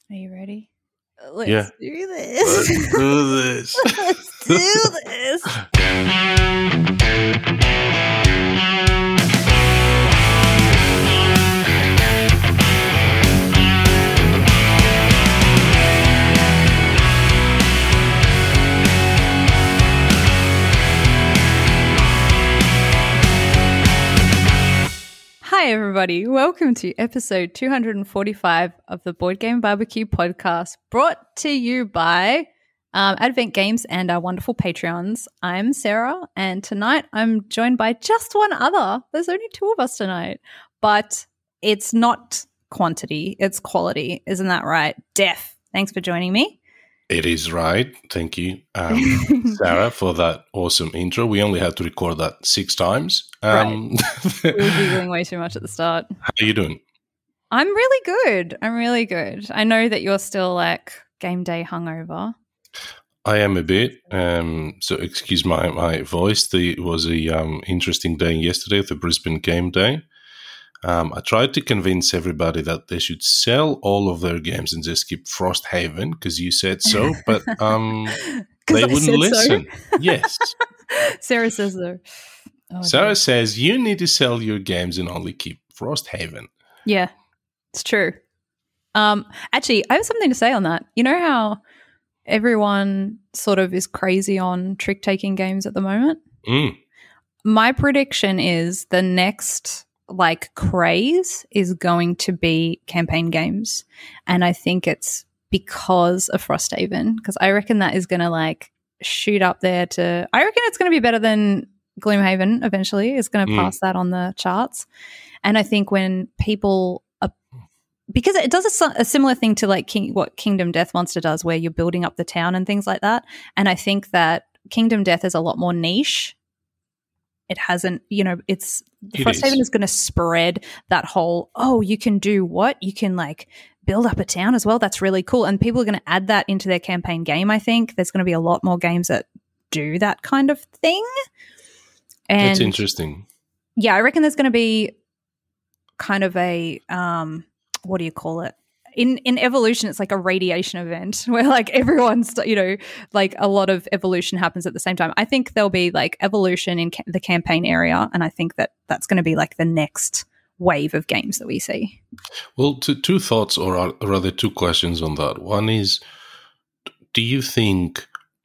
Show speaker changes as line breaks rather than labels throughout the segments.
Are you ready?
Yeah.
Let's do this.
Let's do this.
Let's do this. Hi, everybody. Welcome to episode 245 of the Board Game Barbecue podcast, brought to you by Advent Games and our wonderful Patreons. I'm Sarah, and tonight I'm joined by just one other. There's only two of us tonight, but it's not quantity, it's quality. Isn't that right? Def, thanks for joining me.
It is right. Thank you, Sarah, for that awesome intro. We only had to record that 6 times.
Right. We were giggling way too much at the start.
How are you doing?
I'm really good. I know that you're still like game day hungover.
I am a bit. So excuse my voice. It was a interesting day yesterday, the Brisbane game day. I tried to convince everybody that they should sell all of their games and just keep Frosthaven because you said so, but they wouldn't listen. So. Yes.
Sarah says so.
Oh, Sarah says you need to sell your games and only keep Frosthaven.
Yeah, it's true. Actually, I have something to say on that. You know how everyone sort of is crazy on trick-taking games at the moment? My prediction is the next craze is going to be campaign games, and I think it's because of Frosthaven, because I reckon that is going to shoot up there to, I reckon it's going to be better than Gloomhaven eventually. It's going to pass that on the charts. And I think when people because it does a similar thing to what Kingdom Death Monster does, where you're building up the town and things like that, and I think that Kingdom Death is a lot more niche. It hasn't, Frosthaven is going to spread that whole, you can do what? You can build up a town as well. That's really cool. And people are going to add that into their campaign game, I think. There's going to be a lot more games that do that kind of thing. And
that's interesting.
Yeah, I reckon there's going to be kind of a, what do you call it? In evolution, it's like a radiation event where everyone's, a lot of evolution happens at the same time. I think there'll be evolution in the campaign area, and I think that that's going to be the next wave of games that we see.
Well, two thoughts, or rather two questions on that. One is, do you think,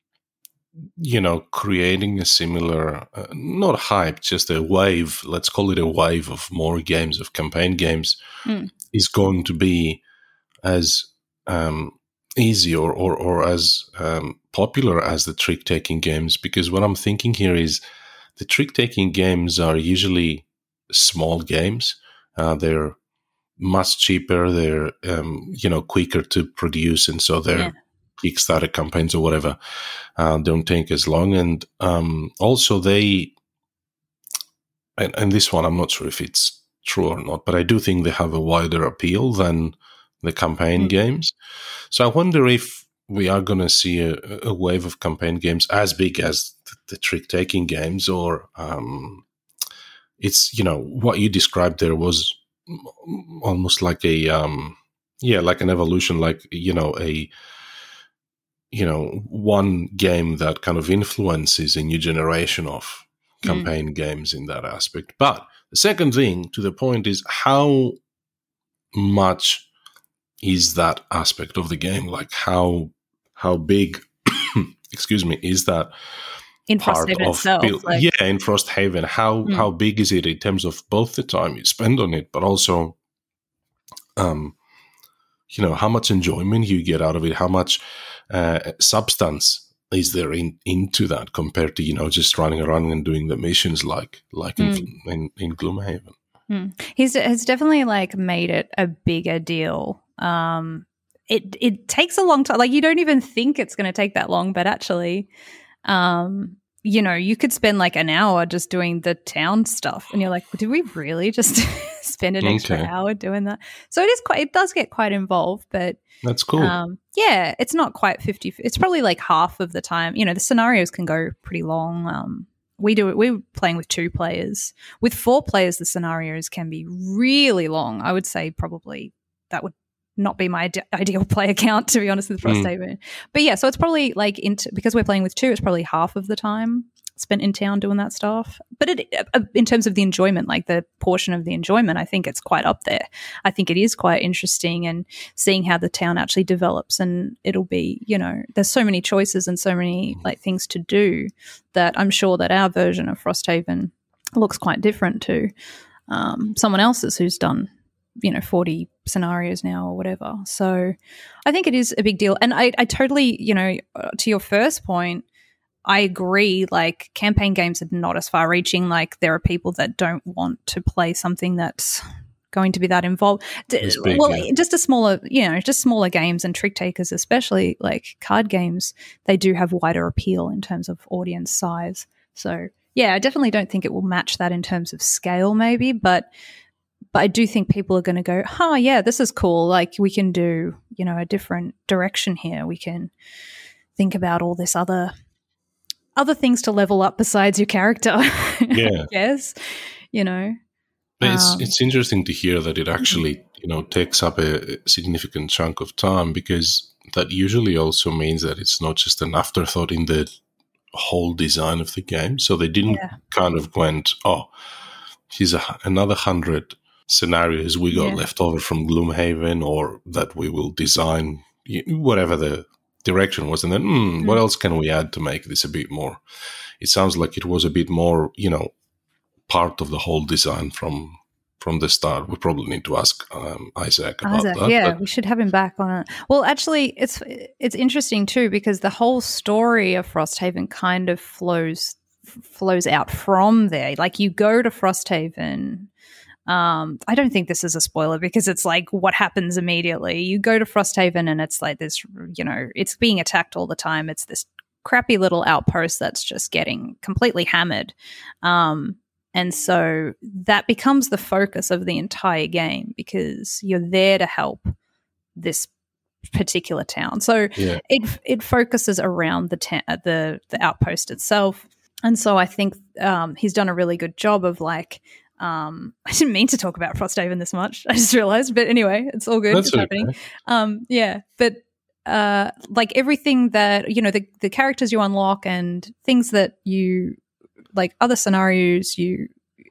creating a similar, not hype, just a wave, let's call it a wave of more games, of campaign games, is going to be as easy or as popular as the trick-taking games? Because what I'm thinking here is the trick-taking games are usually small games. They're much cheaper. They're, quicker to produce. And so their Kickstarter campaigns or whatever don't take as long. And also and this one, I'm not sure if it's true or not, but I do think they have a wider appeal than the campaign games. So I wonder if we are going to see a wave of campaign games as big as the trick-taking games, or it's, what you described there was almost like a, like an evolution, one game that kind of influences a new generation of campaign games in that aspect. But the second thing to the point is how much is that aspect of the game? How big, excuse me, is that
in
part
Frosthaven
of
itself?
In Frosthaven, how big is it in terms of both the time you spend on it, but also, how much enjoyment you get out of it? How much substance is there into that compared to just running around and doing the missions like in Gloomhaven?
He's definitely made it a bigger deal. It takes a long time. You don't even think it's going to take that long, but actually, you could spend an hour just doing the town stuff, and you're like, did we really just spend an extra hour doing that? So it does get quite involved, but
that's cool.
It's not quite 50. It's probably half of the time. The scenarios can go pretty long. We're playing with 2 players. With 4 players, the scenarios can be really long. I would say probably that would not be my ideal play account, to be honest, with Frosthaven. But yeah, so it's probably like because we're playing with 2, it's probably half of the time spent in town doing that stuff. But in terms of the enjoyment, like the portion of the enjoyment, I think it's quite up there. I think it is quite interesting, and seeing how the town actually develops, and it'll be, there's so many choices and so many like things to do that I'm sure that our version of Frosthaven looks quite different to someone else's who's done 40 scenarios now or whatever. So I think it is a big deal. And I totally, to your first point, I agree, like campaign games are not as far reaching. Like there are people that don't want to play something that's going to be that involved. Just smaller games, and trick takers, especially like card games, they do have wider appeal in terms of audience size. So yeah, I definitely don't think it will match that in terms of scale maybe, but I do think people are going to go, oh yeah, this is cool. Like we can do, a different direction here. We can think about all this other things to level up besides your character.
Yeah.
Yes.
It's interesting to hear that it actually, takes up a significant chunk of time, because that usually also means that it's not just an afterthought in the whole design of the game. So they didn't kind of went, oh, here's another 100 scenarios we got left over from Gloomhaven, or that we will design, whatever the direction was, and then what else can we add to make this a bit more? It sounds like it was a bit more, part of the whole design from the start. We probably need to ask Isaac about that.
Yeah, we should have him back on it. Well, actually, it's interesting too, because the whole story of Frosthaven kind of flows out from there. Like you go to Frosthaven. I don't think this is a spoiler, because it's like what happens immediately. You go to Frosthaven and it's like this, it's being attacked all the time. It's this crappy little outpost that's just getting completely hammered. And so that becomes the focus of the entire game, because you're there to help this particular town. So it focuses around the outpost itself. And so I think he's done a really good job of like, I didn't mean to talk about Frosthaven this much. I just realized, but anyway, it's all good. It's happening. But like everything that the characters you unlock and things that you like, other scenarios you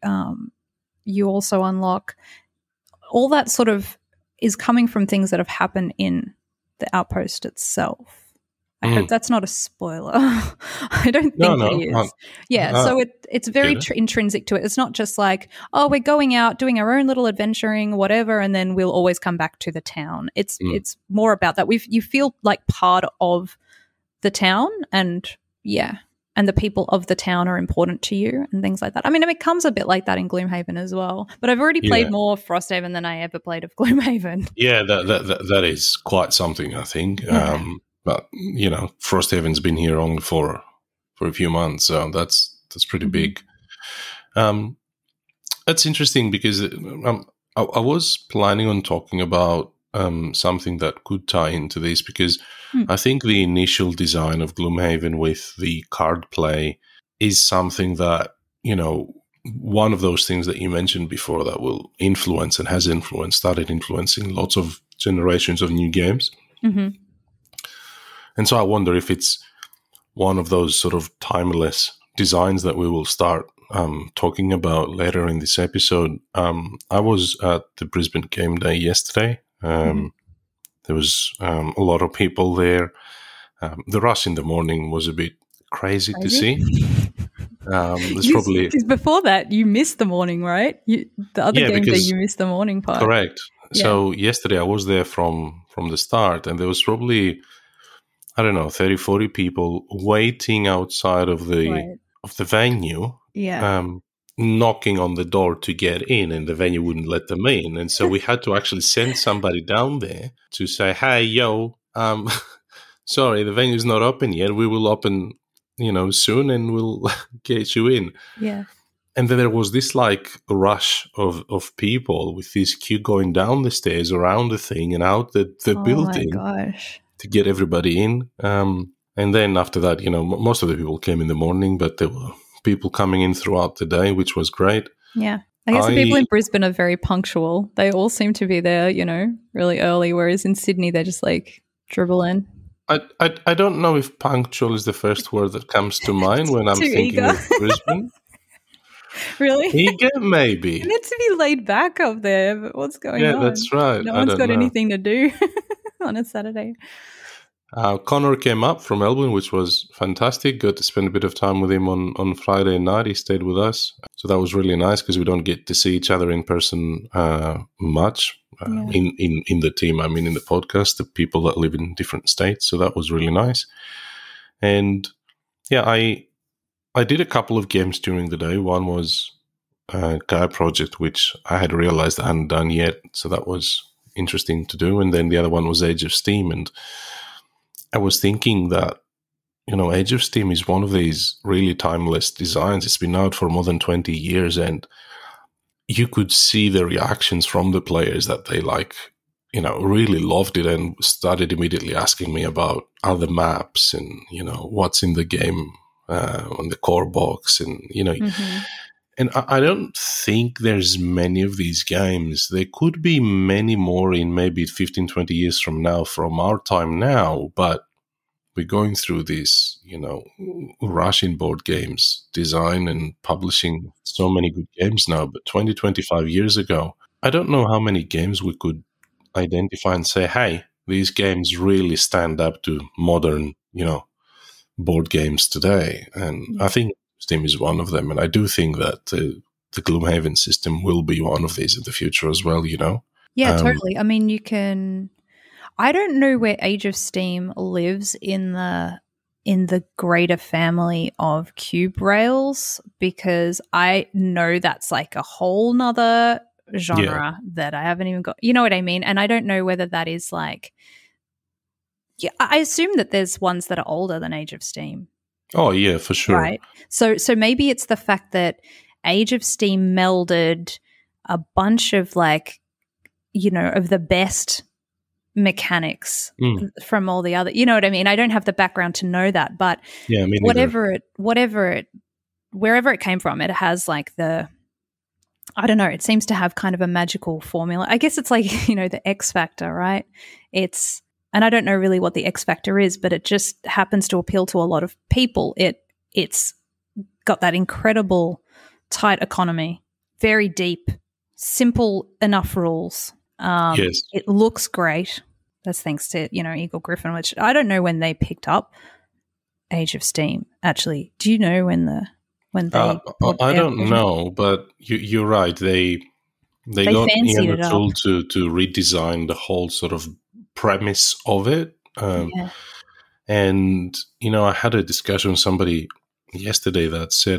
also unlock, all that sort of is coming from things that have happened in the outpost itself. I hope that's not a spoiler. I don't think it is. So it's very intrinsic to it. It's not just like, oh, we're going out doing our own little adventuring, whatever, and then we'll always come back to the town. It's more about that. You feel like part of the town, and and the people of the town are important to you and things like that. I mean, it comes a bit like that in Gloomhaven as well. But I've already played more Frosthaven than I ever played of Gloomhaven.
Yeah, that is quite something, I think. Yeah. But Frosthaven's been here only for a few months, so that's pretty big. That's interesting, because I was planning on talking about something that could tie into this, because I think the initial design of Gloomhaven with the card play is something that, one of those things that you mentioned before that will influence and has started influencing lots of generations of new games. Mm-hmm. And so I wonder if it's one of those sort of timeless designs that we will start talking about later in this episode. I was at the Brisbane Game Day yesterday. There was a lot of people there. The rush in the morning was a bit crazy to see.
Because before that, you missed the morning, right? The other game day, you missed the morning part.
Correct. Yeah. So yesterday I was there from the start, and there was probably, 30, 40 people waiting outside of the venue, knocking on the door to get in, and the venue wouldn't let them in. And so we had to actually send somebody down there to say, hey, sorry, the venue's not open yet. We will open, soon, and we'll get you in.
Yeah.
And then there was this like rush of people with this queue going down the stairs, around the thing, and out the building.
Oh my gosh.
To get everybody in. And then after that, most of the people came in the morning, but there were people coming in throughout the day, which was great.
Yeah. I guess the people in Brisbane are very punctual. They all seem to be there, really early, whereas in Sydney they just dribble in.
I don't know if punctual is the first word that comes to mind when I'm thinking of Brisbane.
Really?
Eager, maybe.
You need to be laid back up there, but what's going on?
Yeah, that's right.
No one's got anything to do on a Saturday.
Connor came up from Melbourne, which was fantastic. Got to spend a bit of time with him on Friday night. He stayed with us. So that was really nice because we don't get to see each other in person much in the team. I mean, in the podcast, the people that live in different states. So that was really nice. And yeah, I did a couple of games during the day. One was Gaia Project, which I had realized I hadn't done yet. So that was interesting to do. And then the other one was Age of Steam. And I was thinking that, Age of Steam is one of these really timeless designs. It's been out for more than 20 years, and you could see the reactions from the players that they really loved it and started immediately asking me about other maps and, what's in the game on the core box. And, and I don't think there's many of these games. There could be many more in maybe 15, 20 years from now, from our time now, but we're going through this, rush in board games design and publishing so many good games now. But 20, 25 years ago, I don't know how many games we could identify and say, hey, these games really stand up to modern, board games today. And I think Steam is one of them. And I do think that the Gloomhaven system will be one of these in the future as well,
Yeah, totally. I mean, I don't know where Age of Steam lives in the greater family of Cube Rails, because I know that's a whole nother genre that I haven't even got. You know what I mean? And I don't know whether that is I assume that there's ones that are older than Age of Steam.
Oh, yeah, for sure.
Right. So maybe it's the fact that Age of Steam melded a bunch of of the best mechanics from all the other, you know what I mean? I don't have the background to know that, but wherever it came from, it has I don't know, it seems to have kind of a magical formula. I guess it's the X Factor, right? And I don't know really what the X Factor is, but it just happens to appeal to a lot of people. It's got that incredible tight economy, very deep, simple enough rules.
Yes.
It looks great. That's thanks to, Eagle Gryphon, which I don't know when they picked up Age of Steam. Actually, do you know when they
I don't know, but you're right. They got Ian O'Toole to redesign the whole sort of premise of it. And, I had a discussion with somebody yesterday that said,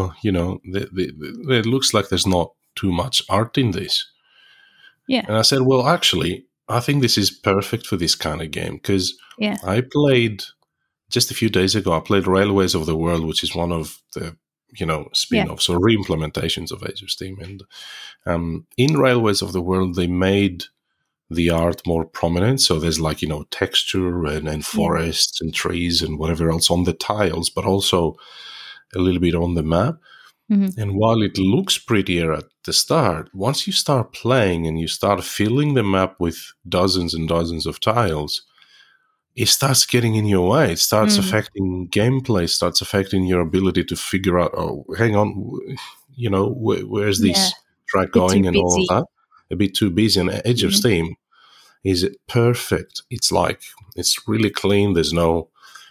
it looks like there's not too much art in this.
Yeah.
And I said, well, actually, I think this is perfect for this kind of game because I played, just a few days ago, I played Railways of the World, which is one of the, spin-offs or re-implementations of Age of Steam. And in Railways of the World, they made the art more prominent. So there's texture and forests and trees and whatever else on the tiles, but also a little bit on the map. Mm-hmm. And while it looks prettier at the start, once you start playing and you start filling the map with dozens and dozens of tiles, it starts getting in your way. It starts affecting gameplay, starts affecting your ability to figure out, oh, hang on, where's this track going and all of that. A bit too busy. And Age of Steam is perfect. It's it's really clean. There's no,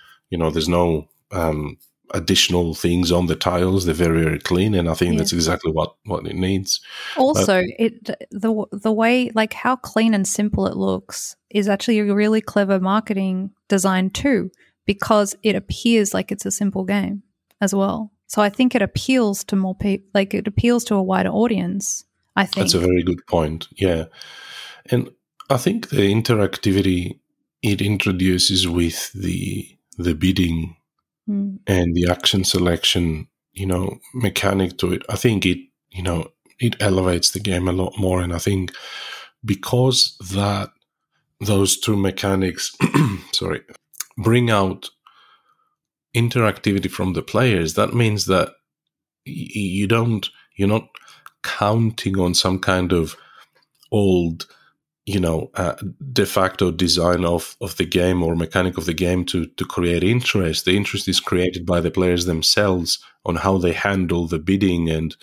additional things on the tiles. They're very, very clean, and I think that's exactly what it needs.
Also, the way how clean and simple it looks is actually a really clever marketing design too, because it appears like it's a simple game as well. So I think it appeals to more people. It appeals to a wider audience. I think
that's a very good point. Yeah, and I think the interactivity it introduces with the bidding and the action selection, mechanic to it, I think it elevates the game a lot more. And I think because those two mechanics, bring out interactivity from the players, that means that you're not counting on some kind of old, de facto design of the game or mechanic of the game to create interest. The interest is created by the players themselves on how they handle the bidding and,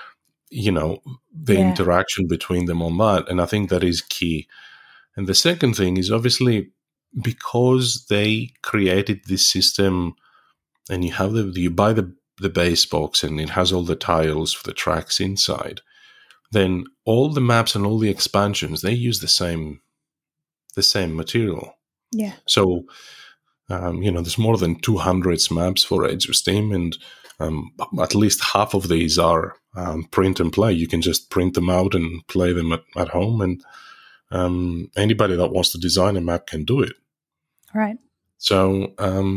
the interaction between them on that. And I think that is key. And the second thing is obviously because they created this system and you buy the base box and it has all the tiles for the tracks inside, then all the maps and all the expansions, they use the same material.
Yeah.
So, there's more than 200 maps for Age of Steam, and at least half of these are print and play. You can just print them out and play them at home, and anybody that wants to design a map can do it.
Right.
So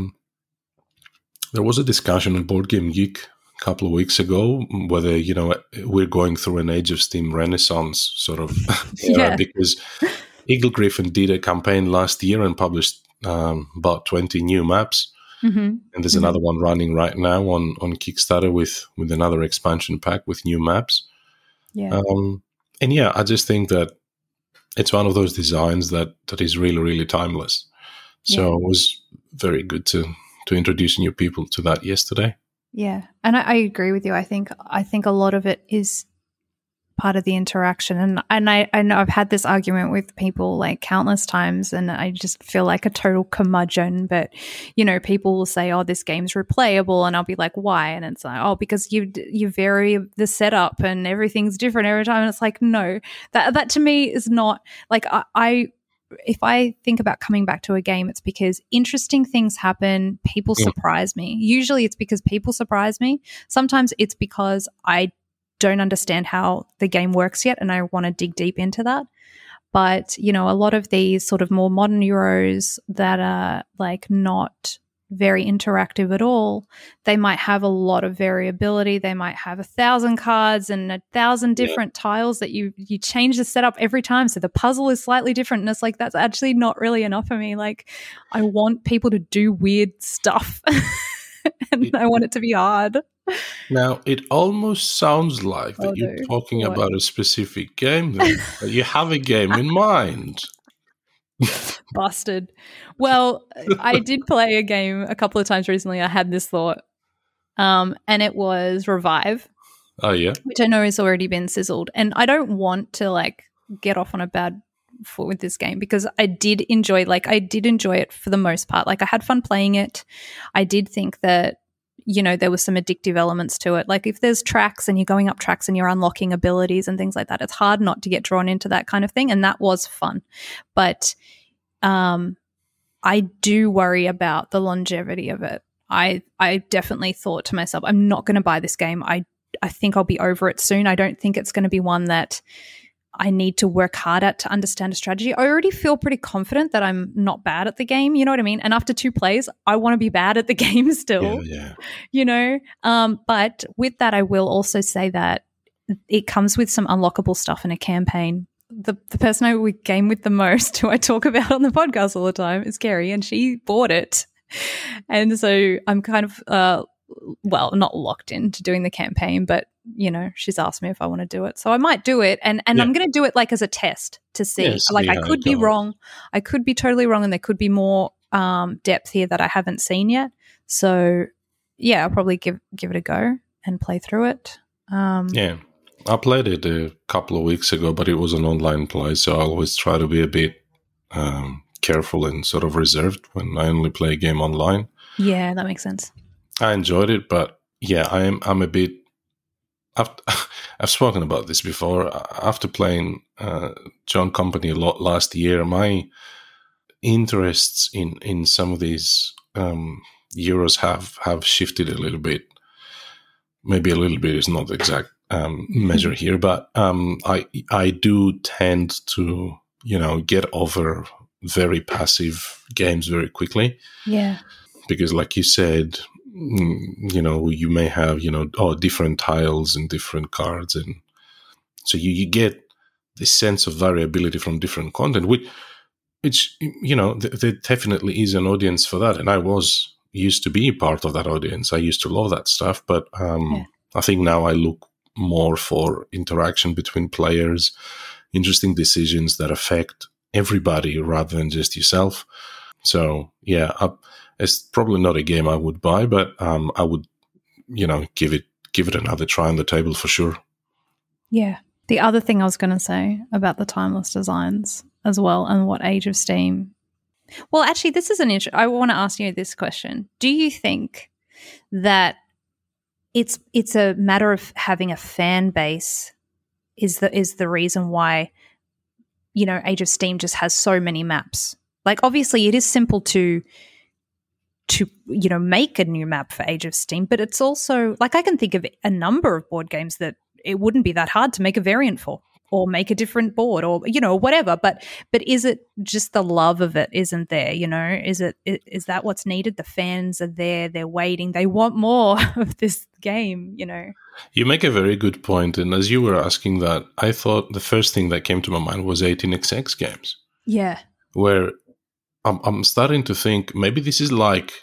there was a discussion on Board Game Geek a couple of weeks ago whether, we're going through an Age of Steam renaissance sort of era, because Eagle-Gryphon did a campaign last year and published about 20 new maps.
Mm-hmm.
And there's another one running right now on Kickstarter with another expansion pack with new maps.
Yeah.
I just think that it's one of those designs that is really, really timeless. So it was very good to introduce new people to that yesterday.
Yeah. And I agree with you. I think a lot of it is part of the interaction. And I know I've had this argument with people like countless times, and I just feel like a total curmudgeon. But, people will say, oh, this game's replayable. And I'll be like, why? And it's like, oh, because you vary the setup and everything's different every time. And it's like, no, that to me is not like if I think about coming back to a game, it's because interesting things happen. People surprise me. Usually it's because people surprise me. Sometimes it's because I don't understand how the game works yet and I want to dig deep into that. But, a lot of these sort of more modern Euros that are like not very interactive at all, they might have a lot of variability. They might have 1,000 cards and 1,000 different tiles that you change the setup every time. So the puzzle is slightly different. And it's like, that's actually not really enough for me. Like, I want people to do weird stuff and I want it to be hard.
Now, it almost sounds like that you're talking about a specific game, that you have a game in mind.
Busted. Well, I did play a game a couple of times recently. I had this thought, and it was Revive.
Oh, yeah.
Which I know has already been sizzled. And I don't want to, get off on a bad foot with this game because I did enjoy it for the most part. Like, I had fun playing it. I did think that, there was some addictive elements to it. Like, if there's tracks and you're going up tracks and you're unlocking abilities and things like that, it's hard not to get drawn into that kind of thing. And that was fun. But I do worry about the longevity of it. I definitely thought to myself, I'm not going to buy this game. I think I'll be over it soon. I don't think it's going to be one that I need to work hard at to understand a strategy. I already feel pretty confident that I'm not bad at the game. You know what I mean? And after 2 plays, I want to be bad at the game still.
Yeah.
But with that, I will also say that it comes with some unlockable stuff in a campaign. The person I would game with the most, who I talk about on the podcast all the time, is Kerry, and she bought it. And so I'm kind of, not locked into doing the campaign, but she's asked me if I want to do it. So I might do it. And I'm going to do it as a test to see.
Yes,
I could be wrong. I could be totally wrong and there could be more depth here that I haven't seen yet. So, I'll probably give it a go and play through it.
I played it a couple of weeks ago, but it was an online play. So I always try to be a bit careful and sort of reserved when I only play a game online.
Yeah, that makes sense.
I enjoyed it, but I'm a bit. I've spoken about this before. After playing John Company a lot last year, my interests in some of these Euros have shifted a little bit. Maybe a little bit is not the exact measure here, but I do tend to get over very passive games very quickly.
Yeah,
because like you said, you may have, different tiles and different cards. And so you get this sense of variability from different content, which there definitely is an audience for that. And I used to be part of that audience. I used to love that stuff. But I think now I look more for interaction between players, interesting decisions that affect everybody rather than just yourself. So yeah, it's probably not a game I would buy, but I would, give it another try on the table for sure.
Yeah. The other thing I was going to say about the timeless designs as well, and what Age of Steam. Well, actually, this is I want to ask you this question. Do you think that it's a matter of having a fan base is the reason why, Age of Steam just has so many maps? Like, obviously, it is simple to make a new map for Age of Steam, but it's also, like, I can think of a number of board games that it wouldn't be that hard to make a variant for, or make a different board, or whatever. But is it just the love of it isn't there? Is that what's needed? The fans are there, they're waiting, they want more of this game.
You make a very good point, and as you were asking that, I thought the first thing that came to my mind was 18xx games.
Yeah,
where I'm starting to think maybe this is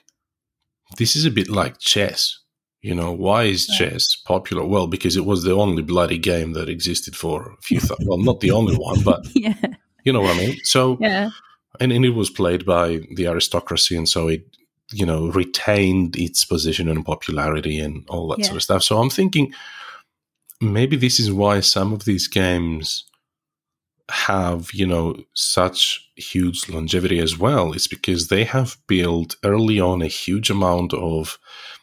a bit like chess. Why is chess popular? Well, because it was the only bloody game that existed for a few well, not the only one, but
yeah.
You know what I mean? So,
yeah.
And it was played by the aristocracy, and so it, retained its position and popularity and all that sort of stuff. So I'm thinking maybe this is why some of these games have, such huge longevity as well. It's because they have built early on a huge amount of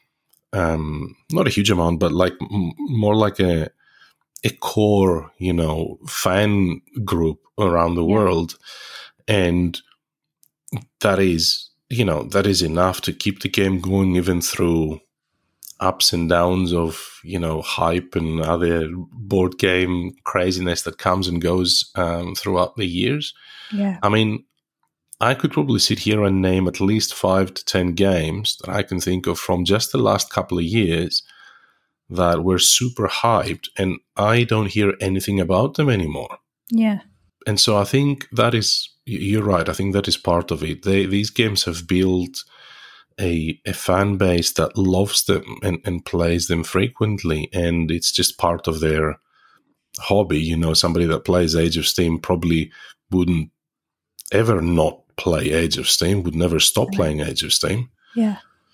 not a huge amount, but like more like a core, fan group around the world. And that is enough to keep the game going, even through ups and downs of, hype and other board game craziness that comes and goes throughout the years.
Yeah.
I mean, I could probably sit here and name at least 5 to 10 games that I can think of from just the last couple of years that were super hyped, and I don't hear anything about them anymore.
Yeah.
And so I think that is, you're right, I think that is part of it. These games have built a fan base that loves them and plays them frequently, and it's just part of their hobby. Somebody that plays Age of Steam probably wouldn't ever not play Age of Steam, would never stop playing Age of Steam.
Yeah.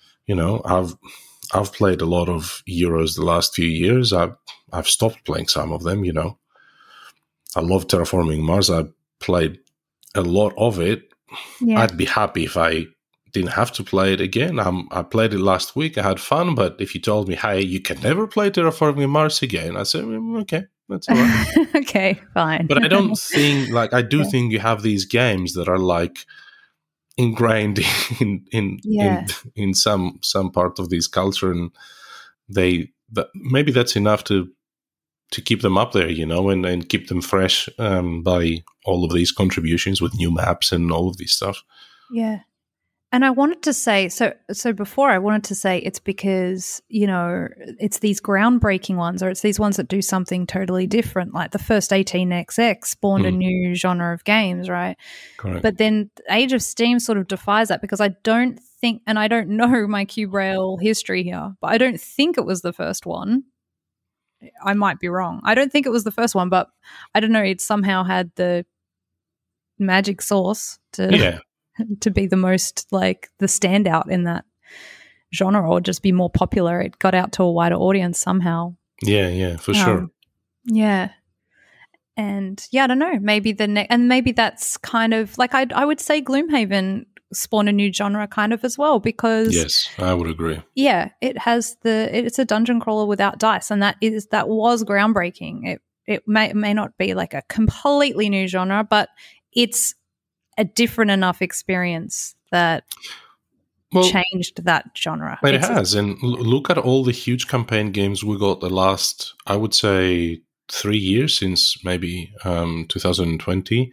I've played a lot of Euros the last few years. I've stopped playing some of them, I love Terraforming Mars. I played a lot of it. Yeah. I'd be happy if I didn't have to play it again. I played it last week. I had fun, but if you told me, hey, you can never play Terraforming Mars again, I'd say, okay, that's all right.
Okay, fine.
But I don't think, I do think you have these games that are ingrained in some part of this culture, and maybe that's enough to keep them up there, and keep them fresh by all of these contributions with new maps and all of this stuff.
Yeah. And I wanted to say, so before I wanted to say it's because, it's these groundbreaking ones, or it's these ones that do something totally different. Like the first 18xx spawned a new genre of games, right?
Correct.
But then Age of Steam sort of defies that, because I don't think, and I don't know my Cube Rail history here, but I don't think it was the first one. I might be wrong. I don't think it was the first one, but I don't know. It somehow had the magic sauce to be the most, the standout in that genre, or just be more popular. It got out to a wider audience somehow.
Yeah, for sure.
Yeah. And I don't know, maybe and maybe that's kind of I would say Gloomhaven spawned a new genre kind of as well, because
yes, I would agree.
Yeah, it's a dungeon crawler without dice, and that was groundbreaking. It may not be a completely new genre, but it's a different enough experience that changed that genre.
It has, and look at all the huge campaign games we got the last, I would say, 3 years, since maybe 2020,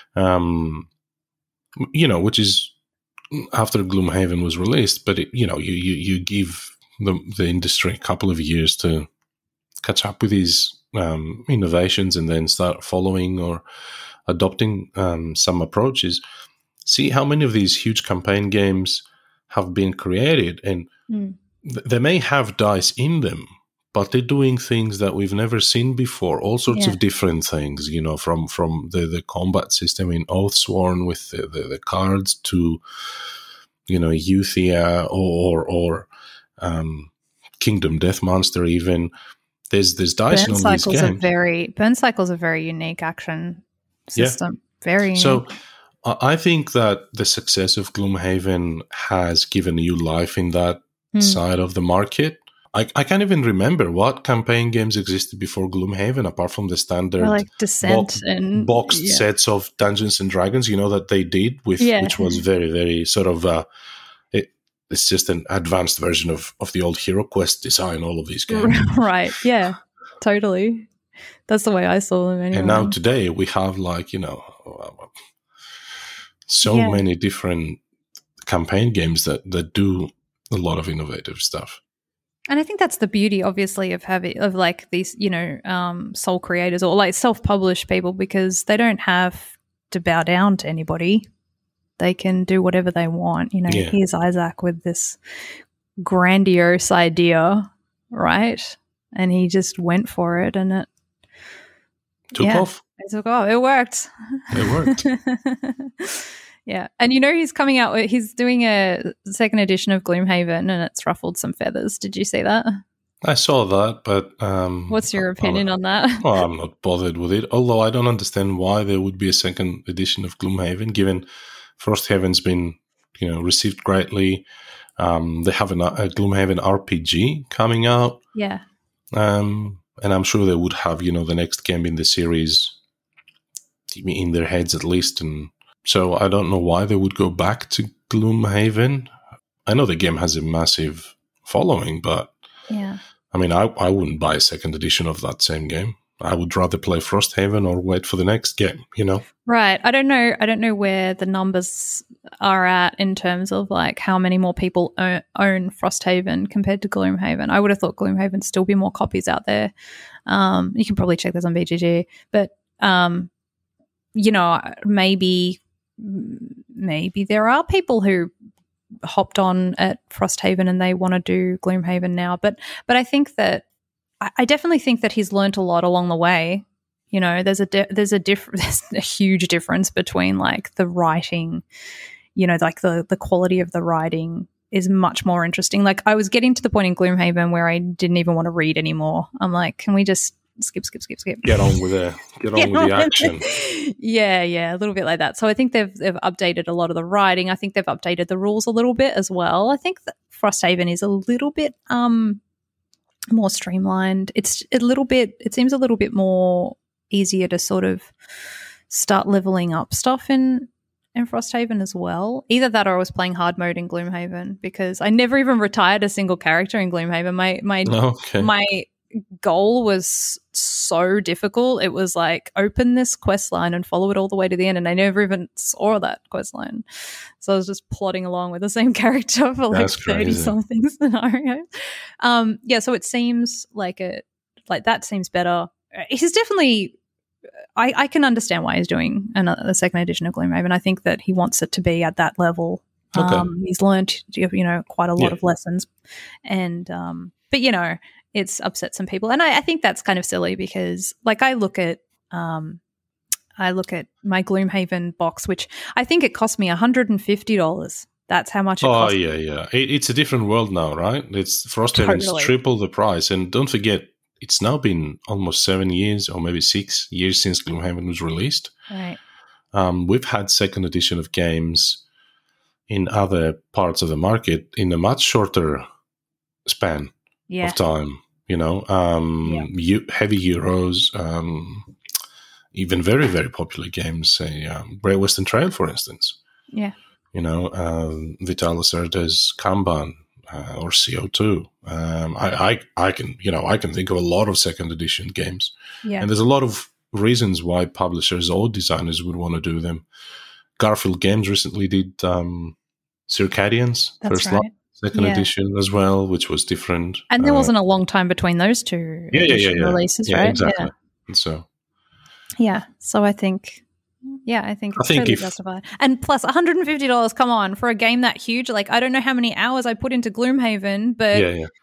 which is after Gloomhaven was released. But you give the industry a couple of years to catch up with these innovations, and then start following or adopting some approaches. See how many of these huge campaign games have been created, and they may have dice in them, but they're doing things that we've never seen before. All sorts of different things, from the combat system in Oathsworn with the cards to, Euthia or Kingdom Death Monster even. There's dice in all these games.
Burn Cycle's a very unique action system. Very unique.
So I think that the success of Gloomhaven has given new life in that side of the market. I can't even remember what campaign games existed before Gloomhaven, apart from the standard
Descent and
boxed sets of Dungeons and Dragons, that they did with, which was very, very sort of, it's just an advanced version of the old Hero Quest design, all of these games.
Right, yeah, totally. That's the way I saw them anyway.
And now today we have many different campaign games that do a lot of innovative stuff.
And I think that's the beauty, obviously, of these, sole creators or like self-published people, because they don't have to bow down to anybody. They can do whatever they want. Here's Isaac with this grandiose idea, right? And he just went for it, and it
took off.
It took off. It worked. Yeah. And he's coming out, he's doing a second edition of Gloomhaven, and it's ruffled some feathers. Did you see that?
I saw that, but
what's your opinion on that?
Well, I'm not bothered with it, although I don't understand why there would be a second edition of Gloomhaven, given Frosthaven's been, received greatly. They have a Gloomhaven RPG coming out.
Yeah.
And I'm sure they would have, the next game in the series in their heads at least. And so I don't know why they would go back to Gloomhaven. I know the game has a massive following, but I mean, I wouldn't buy a second edition of that same game. I would rather play Frosthaven or wait for the next game, Right.
I don't know where the numbers are at in terms of like how many more people own Frosthaven compared to Gloomhaven. I would have thought Gloomhaven still be more copies out there. You can probably check this on BGG, but maybe there are people who hopped on at Frosthaven and they want to do Gloomhaven now. But I think that I definitely think that he's learnt a lot along the way. There's a huge difference between like the writing, like the quality of the writing is much more interesting. Like I was getting to the point in Gloomhaven where I didn't even want to read anymore. I'm like, can we just skip?
Get on with the action.
Yeah, a little bit like that. So I think they've updated a lot of the writing. I think they've updated the rules a little bit as well. I think that Frosthaven is a little bit more streamlined. It seems a little bit more easier to sort of start leveling up stuff in Frosthaven as well. Either that or I was playing hard mode in Gloomhaven, because I never even retired a single character in Gloomhaven. My goal was so difficult. It was like, open this quest line and follow it all the way to the end, and I never even saw that quest line. So I was just plodding along with the same character for like 30-something scenarios. So it seems like that seems better. He's definitely I can understand why he's doing a second edition of Gloomhaven. I think that he wants it to be at that level. Okay. He's learned quite a lot of lessons, and but it's upset some people, and I think that's kind of silly, because like I look at my Gloomhaven box, which I think it cost me $150. That's how much it cost.
Oh yeah. It's a different world now, right? It's Frosthaven's triple the price, and don't forget, it's now been almost 7 years or maybe 6 years since Gloomhaven was released.
Right.
We've had second edition of games in other parts of the market in a much shorter span of time, heavy Euros, even very, very popular games, say Great Western Trail, for instance.
Yeah.
Vital Lacerda's Kanban or CO2. I can think of a lot of second edition games. Yeah. And there's a lot of reasons why publishers or designers would want to do them. Garfield Games recently did Circadians, First Light, second edition as well, which was different.
And there wasn't a long time between those two releases, right?
Exactly. Yeah. And so.
Yeah. So I think it's totally justified. And plus $150, come on, for a game that huge. Like, I don't know how many hours I put into Gloomhaven, but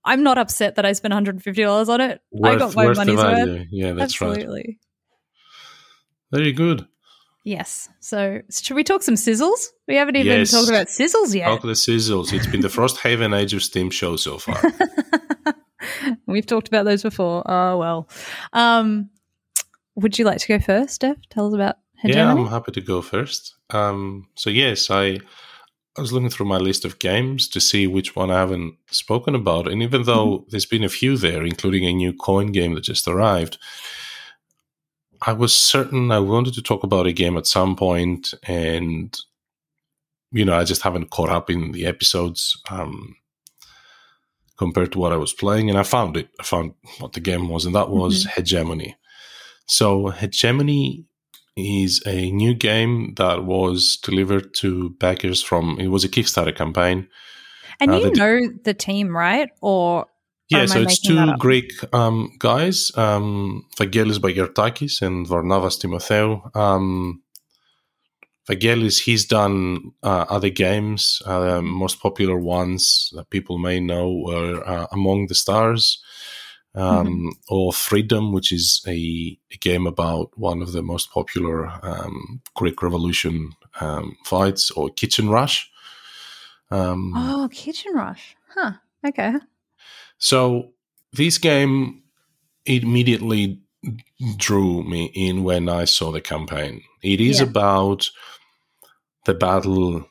I'm not upset that I spent $150 on it. I got my money's worth.
Yeah, that's
Absolutely.
Right. Very good.
Yes. So should we talk some sizzles? We haven't even talked about sizzles yet.
Talk the sizzles. It's been the Frosthaven Age of Steam show so far.
We've talked about those before. Oh, well. Would you like to go first, Steph? Tell us about Hegemony.
Yeah, I'm happy to go first. So yes, I was looking through my list of games to see which one I haven't spoken about. And even though there's been a few there, including a new coin game that just arrived, I was certain I wanted to talk about a game at some point, and I just haven't caught up in the episodes compared to what I was playing, and I found it. I found what the game was, and that was Hegemony. So Hegemony is a new game that was delivered to backers it was a Kickstarter campaign.
And you know the team, right?
Yeah, so it's two Greek guys, Vangelis Bagertakis and Varnavas Timotheou. Vangelis, he's done other games. Most popular ones that people may know were Among the Stars, or Freedom, which is a game about one of the most popular Greek Revolution fights, or Kitchen Rush.
Kitchen Rush. Huh. Okay.
So this game immediately drew me in when I saw the campaign. It is about the battle,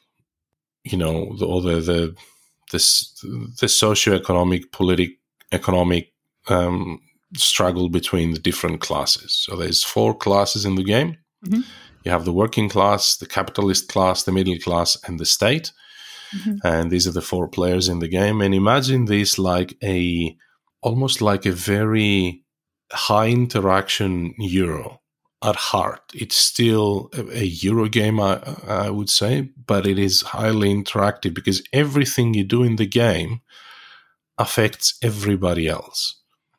the socioeconomic, economic struggle between the different classes. So there's 4 classes in the game. You have the working class, the capitalist class, the middle class, and the state. And these are the 4 players in the game. And imagine this almost like a very high interaction Euro at heart. It's still a Euro game, I would say, but it is highly interactive because everything you do in the game affects everybody else.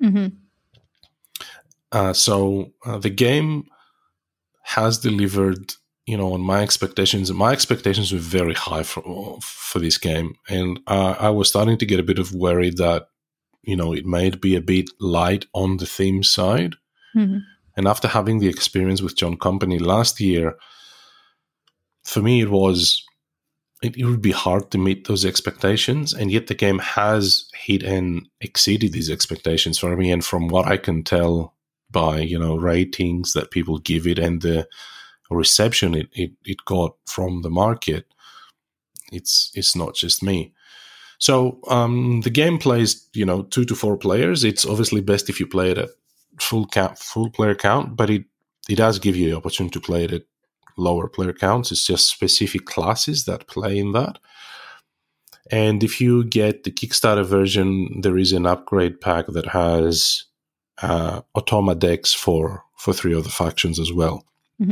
So the game has delivered, on my expectations. My expectations were very high for this game, and I was starting to get a bit of worry that, it might be a bit light on the theme side. And after having the experience with John Company last year, for me it would be hard to meet those expectations, and yet the game has hit and exceeded these expectations for me. And from what I can tell by, ratings that people give it and the reception it got from the market, it's not just me. So the game plays 2 to 4 players. It's obviously best if you play it at full player count, but it does give you the opportunity to play it at lower player counts. It's just specific classes that play in that. And if you get the Kickstarter version, there is an upgrade pack that has automa decks for 3 other factions as well.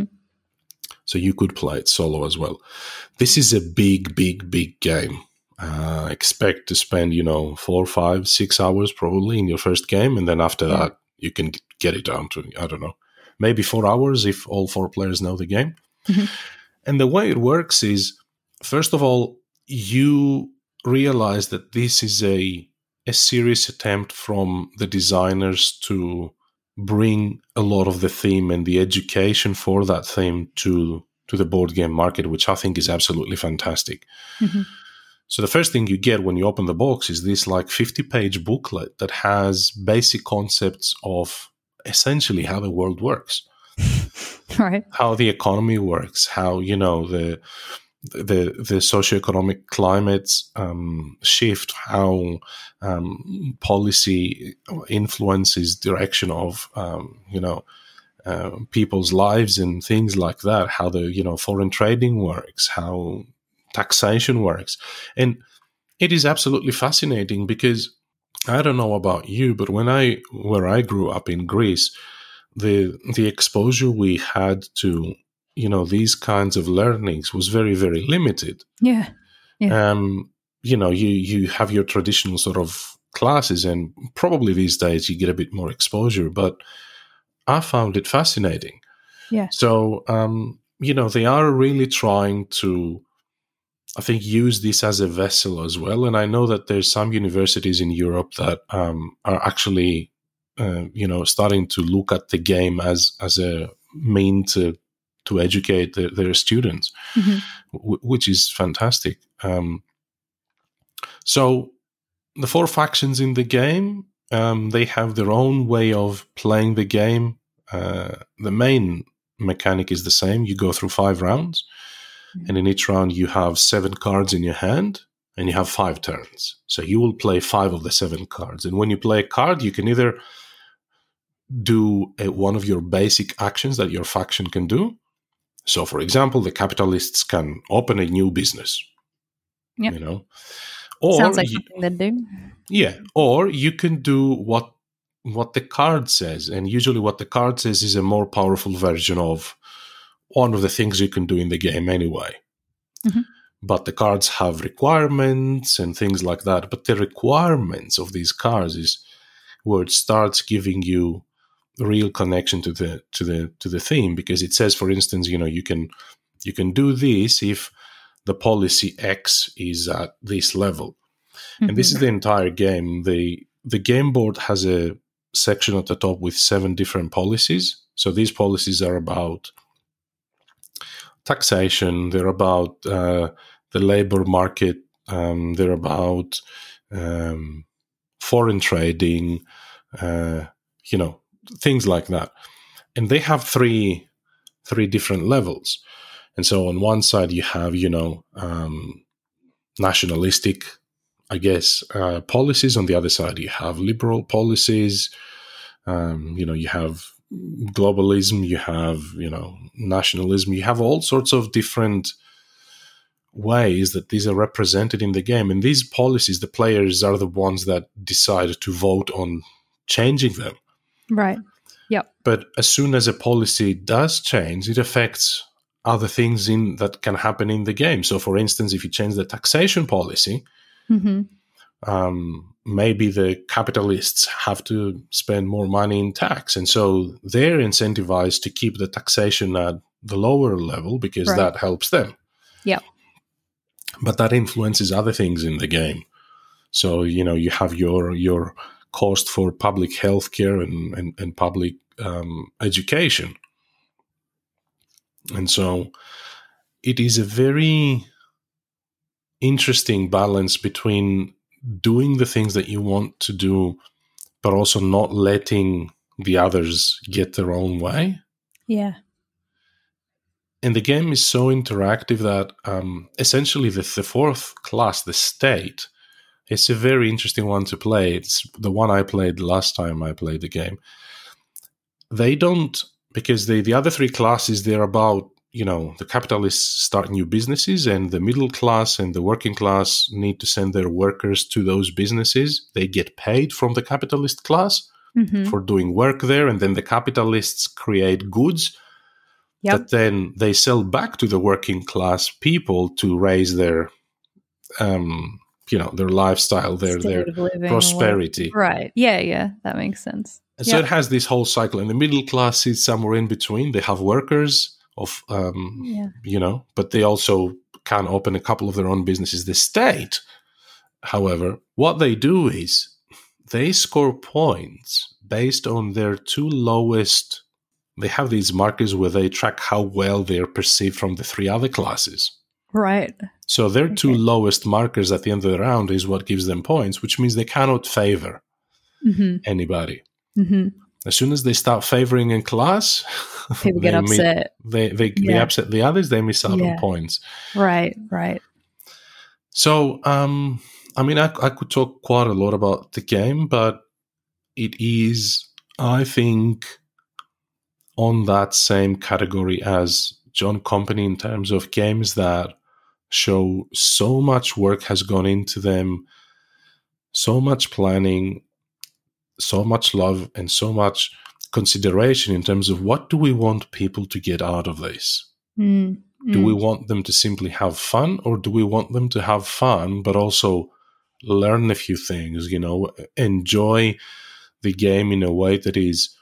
So you could play it solo as well. This is a big, big, big game. Expect to spend, 4, 5, 6 hours probably in your first game. And then after that, you can get it down to, I don't know, maybe 4 hours if all 4 players know the game. And the way it works is, first of all, you realize that this is a serious attempt from the designers to bring a lot of the theme and the education for that theme to the board game market, which I think is absolutely fantastic. So the first thing you get when you open the box is this 50-page booklet that has basic concepts of essentially how the world works,
right? How
the economy works, how the socioeconomic climates shift, how policy influences direction of people's lives and things like that, how the foreign trading works, how taxation works. And it is absolutely fascinating because I don't know about you, but where I grew up in Greece, the exposure we had to these kinds of learnings was very, very limited.
Yeah.
You have your traditional sort of classes, and probably these days you get a bit more exposure, but I found it fascinating.
Yeah.
So they are really trying to I think, use this as a vessel as well. And I know that there's some universities in Europe that are actually, starting to look at the game as a mean to educate their students, which is fantastic. So the 4 factions in the game, they have their own way of playing the game. The main mechanic is the same. You go through 5 rounds, and in each round you have 7 cards in your hand, and you have 5 turns. So you will play 5 of the 7 cards. And when you play a card, you can either do one of your basic actions that your faction can do. So, for example, the capitalists can open a new business.
Yep.
Or
sounds like something they'd do.
Yeah, or you can do what the card says, and usually what the card says is a more powerful version of one of the things you can do in the game anyway. But the cards have requirements and things like that. But the requirements of these cards is where it starts giving you real connection to the theme, because it says, for instance, you can do this if the policy X is at this level. And this is the entire game. The game board has a section at the top with 7 different policies. So these policies are about taxation, they're about the labor market, they're about foreign trading, things like that. And they have three different levels. And so on one side you have, nationalistic, I guess, policies. On the other side you have liberal policies. You have globalism, you have, nationalism, you have all sorts of different ways that these are represented in the game. And these policies, the players are the ones that decide to vote on changing them.
Right. Yep.
But as soon as a policy does change, it affects other things that can happen in the game. So, for instance, if you change the taxation policy, maybe the capitalists have to spend more money in tax. And so they're incentivized to keep the taxation at the lower level because that helps them.
Yep.
But that influences other things in the game. So, you have your cost for public health care and public education. And so it is a very interesting balance between doing the things that you want to do, but also not letting the others get their own way.
Yeah.
And the game is so interactive that essentially the 4th class, the state, it's a very interesting one to play. It's the one I played last time I played the game. They don't, because the other 3 classes, they're about, the capitalists start new businesses, and the middle class and the working class need to send their workers to those businesses. They get paid from the capitalist class for doing work there, and then the capitalists create goods that then they sell back to the working class people to raise their their lifestyle, their prosperity.
Right. Yeah. That makes sense.
And so it has this whole cycle. And the middle class is somewhere in between. They have workers of, but they also can open a couple of their own businesses. The state, however, what they do is they score points based on their 2 lowest. They have these markers where they track how well they're perceived from the 3 other classes.
Right.
So their 2 lowest markers at the end of the round is what gives them points, which means they cannot favor anybody. As soon as they start favoring in class,
people get upset.
They upset the others. They miss out on points.
Right.
So, I could talk quite a lot about the game, but it is, I think, on that same category as John Company in terms of games that show so much work has gone into them, so much planning, so much love, and so much consideration in terms of what do we want people to get out of this? Do we want them to simply have fun, or do we want them to have fun but also learn a few things, enjoy the game in a way that is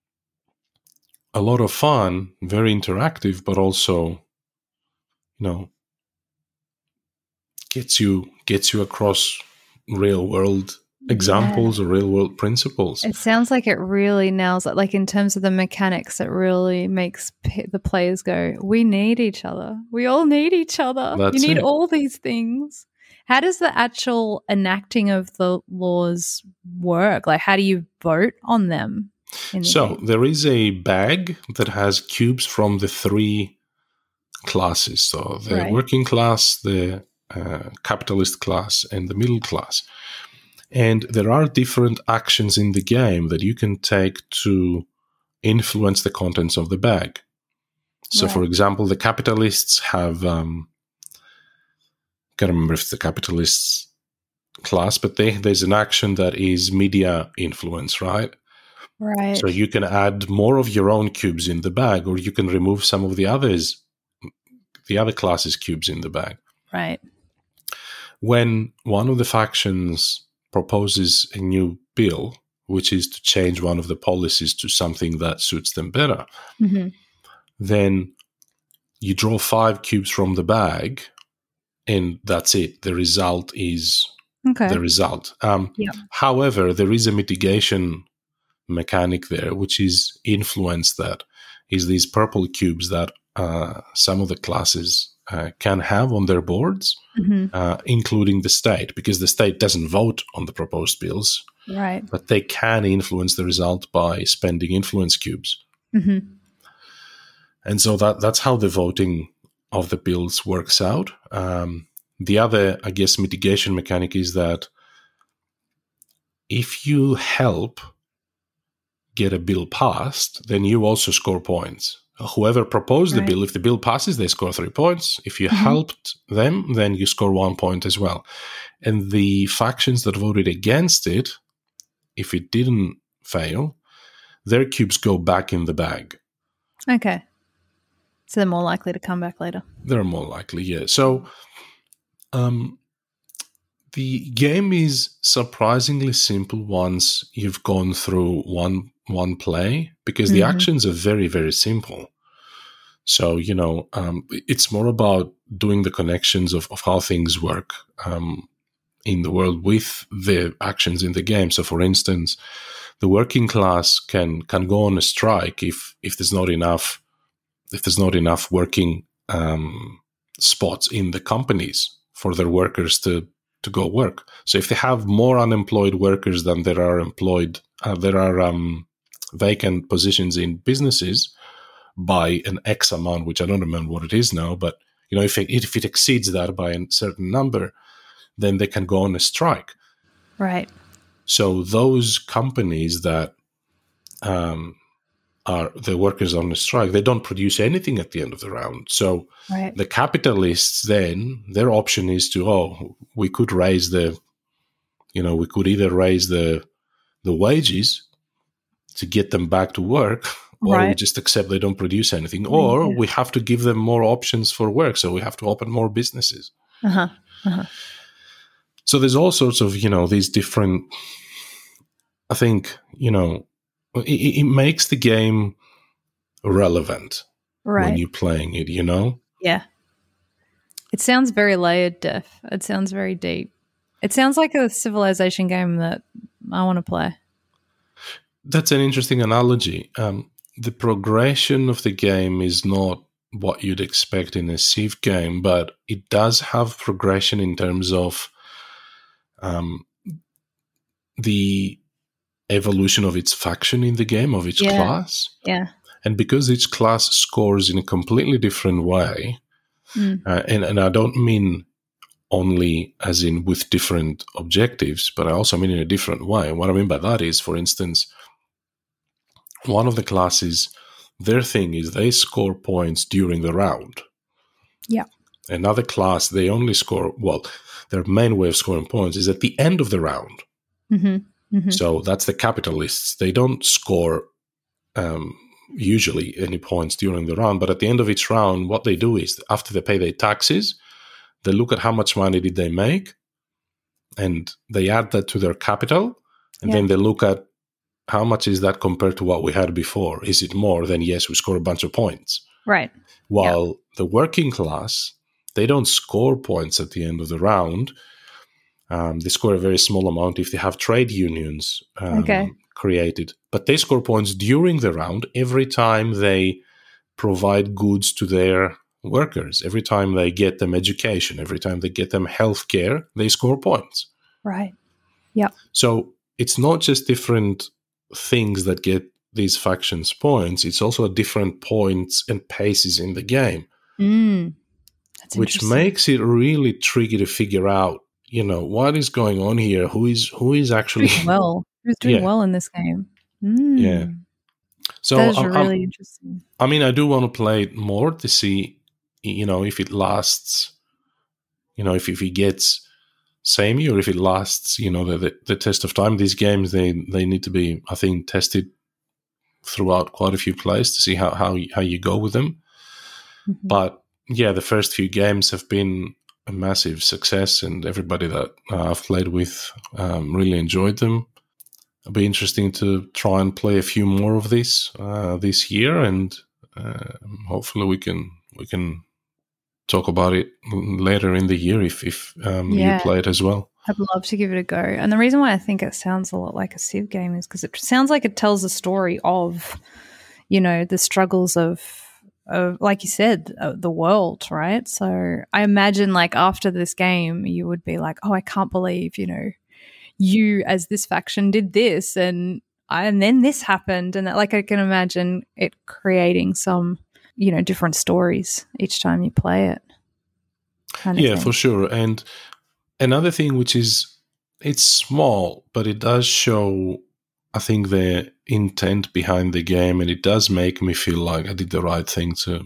a lot of fun, very interactive, but also, gets you across real world examples or real world principles.
It sounds like it really nails it. Like in terms of the mechanics, it really makes the players go, we need each other. We all need each other. You need all these things. How does the actual enacting of the laws work? Like, how do you vote on them?
So there is a bag that has cubes from the 3 classes. So the working class, the capitalist class, and the middle class. And there are different actions in the game that you can take to influence the contents of the bag. So, for example, the capitalists have, can't remember if it's the capitalists class, but there's an action that is media influence, right?
Right.
So you can add more of your own cubes in the bag, or you can remove some of the other classes' cubes in the bag.
Right.
When one of the factions proposes a new bill, which is to change one of the policies to something that suits them better, then you draw 5 cubes from the bag, and that's it. The result is the result. However, there is a mitigation mechanic there, which is influence that is these purple cubes that some of the classes can have on their boards, including the state, because the state doesn't vote on the proposed bills,
right?
But they can influence the result by spending influence cubes. And so that's how the voting of the bills works out. The other, I guess, mitigation mechanic is that if you help get a bill passed, then you also score points. Whoever proposed the bill, if the bill passes, they score 3 points. If you helped them, then you score 1 point as well. And the factions that voted against it, if it didn't fail, their cubes go back in the bag.
Okay. So they're more likely to come back later.
They're more likely, yeah. So the game is surprisingly simple once you've gone through one play, because the actions are very, very simple. So, it's more about doing the connections of how things work in the world with the actions in the game. So, for instance, the working class can go on a strike if there's not enough working spots in the companies for their workers to go work. So if they have more unemployed workers than there are vacant positions in businesses by an X amount, which I don't remember what it is now, but if it exceeds that by a certain number, then they can go on a strike.
Right.
So those companies that are the workers on the strike, they don't produce anything at the end of the round. So the capitalists, then their option is to, we could raise we could either raise the wages to get them back to work, or we just accept they don't produce anything, or we have to give them more options for work. So we have to open more businesses. So there's all sorts of, these different, I think, it makes the game relevant when you're playing it,
Yeah. It sounds very layered, Def. It sounds very deep. It sounds like a Civilization game that I want to play.
That's an interesting analogy. The progression of the game is not what you'd expect in a Civ game, but it does have progression in terms of the evolution of its faction in the game, of each class.
Yeah.
And because each class scores in a completely different way, and I don't mean only as in with different objectives, but I also mean in a different way. And what I mean by that is, for instance, one of the classes, their thing is they score points during the round.
Yeah.
Another class, they only score, their main way of scoring points is at the end of the round. So that's the capitalists. They don't score usually any points during the round, but at the end of each round, what they do is after they pay their taxes, they look at how much money did they make, and they add that to their capital, and then they look at how much is that compared to what we had before. Is it more? Then yes, we score a bunch of points.
Right.
While the working class, they don't score points at the end of the round. They score a very small amount if they have trade unions created. But they score points during the round every time they provide goods to their workers, every time they get them education, every time they get them healthcare, they score points.
Right. Yeah.
So it's not just different things that get these factions points, it's also different points and paces in the game. Which makes it really tricky to figure out, what is going on here? Who is actually
who's doing well in this game?
Yeah. So
that's really interesting.
I mean, I do want to play it more to see, if it lasts, if it gets samey or if it lasts, the test of time. These games, they need to be, I think, tested throughout quite a few plays to see how you go with them. Mm-hmm. But yeah, the first few games have been a massive success, and everybody that I've played with really enjoyed them. It'll be interesting to try and play a few more of this year, and hopefully we can talk about it later in the year if you play it as well.
I'd love to give it a go. And the reason why I think it sounds a lot like a Civ game is because it sounds like it tells a story of, the struggles of like you said, the world, right? So I imagine like after this game, you would be like, oh, I can't believe, you as this faction did this and then this happened. And like I can imagine it creating some, different stories each time you play it. Kind of thing.
For sure. And another thing which is, it's small, but it does show, I think, the intent behind the game, and it does make me feel like I did the right thing to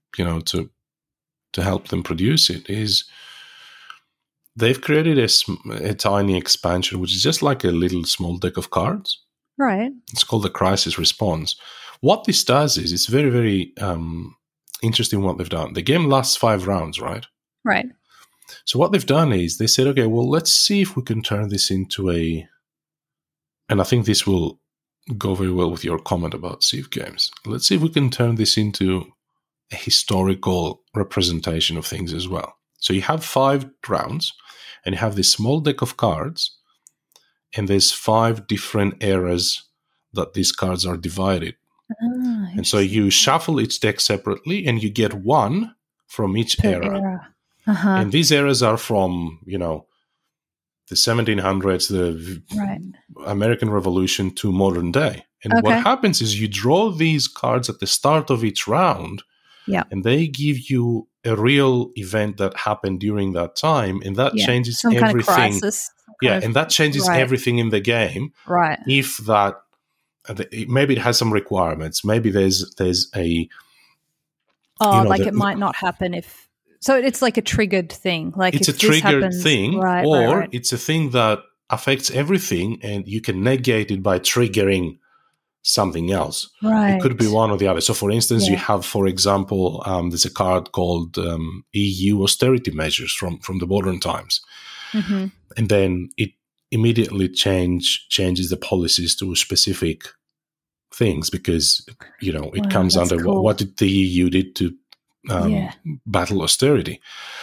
help them produce it, is they've created a tiny expansion, which is just like a little small deck of cards.
Right.
It's called the Crisis Response. What this does is, it's very, very interesting what they've done. The game lasts 5 rounds, right?
Right.
So what they've done is they said, okay, well, let's see if we can turn this into and I think this will go very well with your comment about Civ games. Let's see if we can turn this into a historical representation of things as well. So you have 5 rounds, and you have this small deck of cards, and there's 5 different eras that these cards are divided. And so you shuffle each deck separately, and you get 1 from each era. And these eras are from, the 1700s, the American Revolution to modern day. And what happens is you draw these cards at the start of each round, and they give you a real event that happened during that time, and that changes
some
everything.
Kind of crisis.
And that changes everything in the game.
Right.
If that, maybe it has some requirements. Maybe there's a...
it might not happen if... So it's like a triggered thing. Like
it's a triggered thing, or it's a thing that affects everything, and you can negate it by triggering something else.
Right.
It could be one or the other. So, for instance, you have, for example, there's a card called EU austerity measures from the modern times, and then it immediately changes the policies to specific things because it comes under what did the EU did to battle austerity.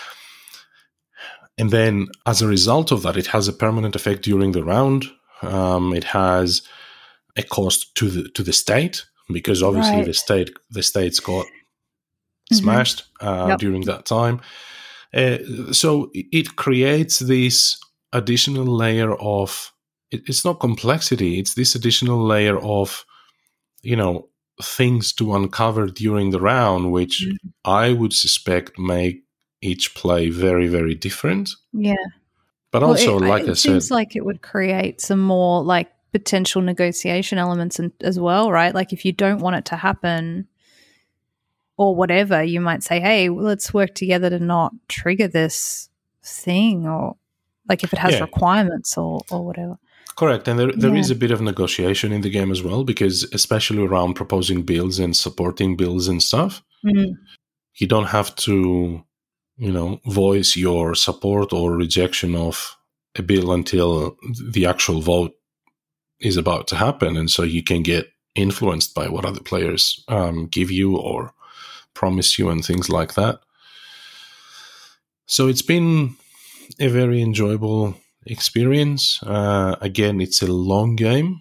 And then as a result of that, it has a permanent effect during the round. It has a cost to the state, because obviously the states got smashed during that time. So it creates this additional layer of, it's not complexity, it's this additional layer of, things to uncover during the round, which I would suspect make each play very, very different.
Yeah.
But also, I said...
It seems like it would create some more, potential negotiation elements as well, right? Like, if you don't want it to happen or whatever, you might say, hey, let's work together to not trigger this thing, or, if it has requirements or whatever.
Correct. And there is a bit of negotiation in the game as well, because especially around proposing bills and supporting bills and stuff, you don't have to, voice your support or rejection of a bill until the actual vote is about to happen. And so you can get influenced by what other players give you or promise you and things like that. So it's been a very enjoyable experience. Again, it's a long game.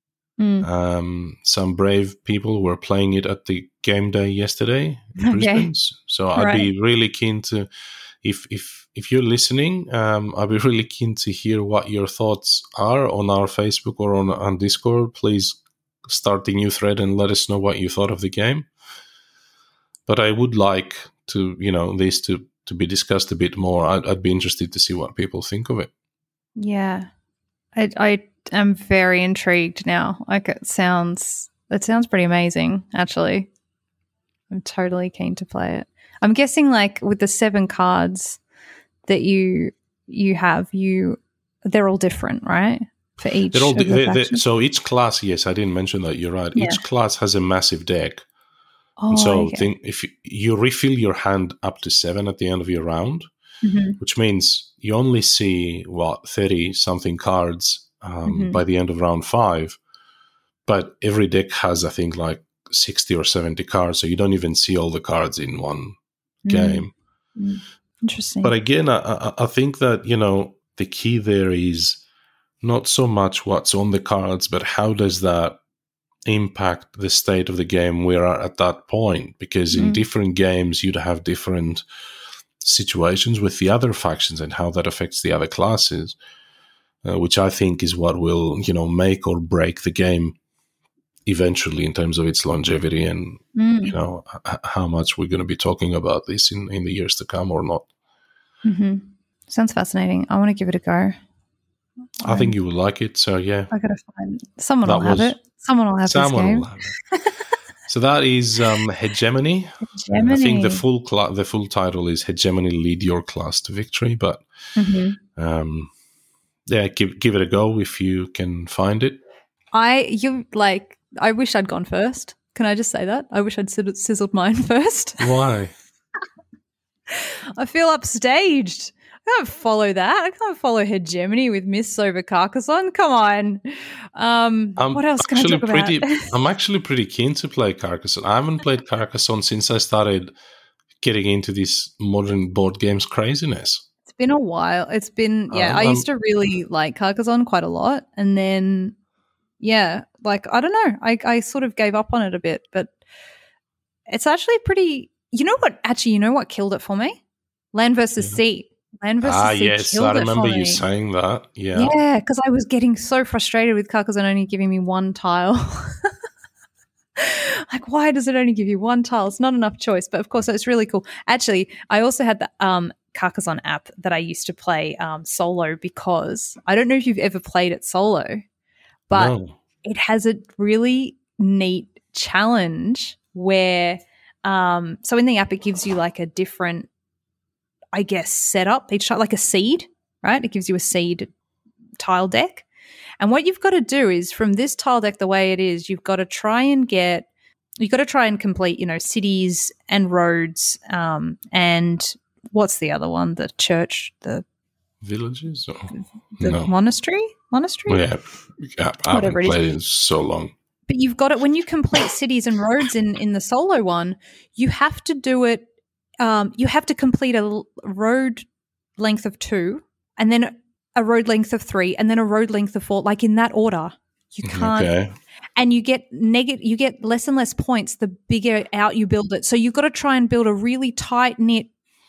Some brave people were playing it at the game day yesterday in Brisbane. So I'd be really keen to, if you're listening, I'd be really keen to hear what your thoughts are on our Facebook or on Discord. Please start the new thread and let us know what you thought of the game. But I would like to, this to be discussed a bit more. I'd be interested to see what people think of it.
Yeah, I am very intrigued now. Like it sounds pretty amazing, actually. I'm totally keen to play it. I'm guessing like with the 7 cards that you have, they're all different, right? For each.
So each class, yes, I didn't mention that. You're right. Yeah. Each class has a massive deck. And so if you refill your hand up to 7 at the end of your round, which means you only see 30-something cards by the end of round 5, but every deck has, I think, like 60 or 70 cards, so you don't even see all the cards in one game.
Interesting.
But again, I think that, the key there is not so much what's on the cards, but how does that impact the state of the game we're at that point? Because in different games, you'd have different situations with the other factions and how that affects the other classes, which I think is what will, make or break the game eventually in terms of its longevity and, how much we're going to be talking about this in the years to come or not.
Sounds fascinating. I want to give it a go.
I think you will like it. So, yeah.
I got to find someone will have it. Someone will have this game. Will have it.
So that is Hegemony. I think the full title is Hegemony: Lead Your Class to Victory. But give it a go if you can find it. I
wish I'd gone first. Can I just say that? I wish I'd sizzled mine first.
Why?
I feel upstaged. I can't follow that. I can't follow Hegemony with Mists over Carcassonne. Come on. What else can I talk about?
I'm actually pretty keen to play Carcassonne. I haven't played Carcassonne since I started getting into this modern board games craziness.
It's been a while. It's been, I used to really like Carcassonne quite a lot. And then, I don't know. I sort of gave up on it a bit. But it's actually pretty, you know what killed it for me? Land versus Sea. Land versus Sea
yes, I remember you saying that. Yeah.
Yeah, because I was getting so frustrated with Carcassonne only giving me 1 tile. Like, why does it only give you 1 tile? It's not enough choice. But, of course, it's really cool. Actually, I also had the Carcassonne app that I used to play solo because I don't know if you've ever played it solo, but it has a really neat challenge where so in the app it gives you like a different, I guess, setup each time, like a seed, right? It gives you a seed tile deck. And what you've got to do is from this tile deck, the way it is, you've got to try and complete, cities and roads and what's the other one? The church, the
villages?
monastery?
Yeah. I haven't played it in so long.
But you've got it when you complete cities and roads in the solo one, you have to do it. You have to complete a road length of 2 and then a road length of 3 and then a road length of 4, like in that order. You can't and you get less and less points the bigger out you build it. So you've got to try and build a really tight-knit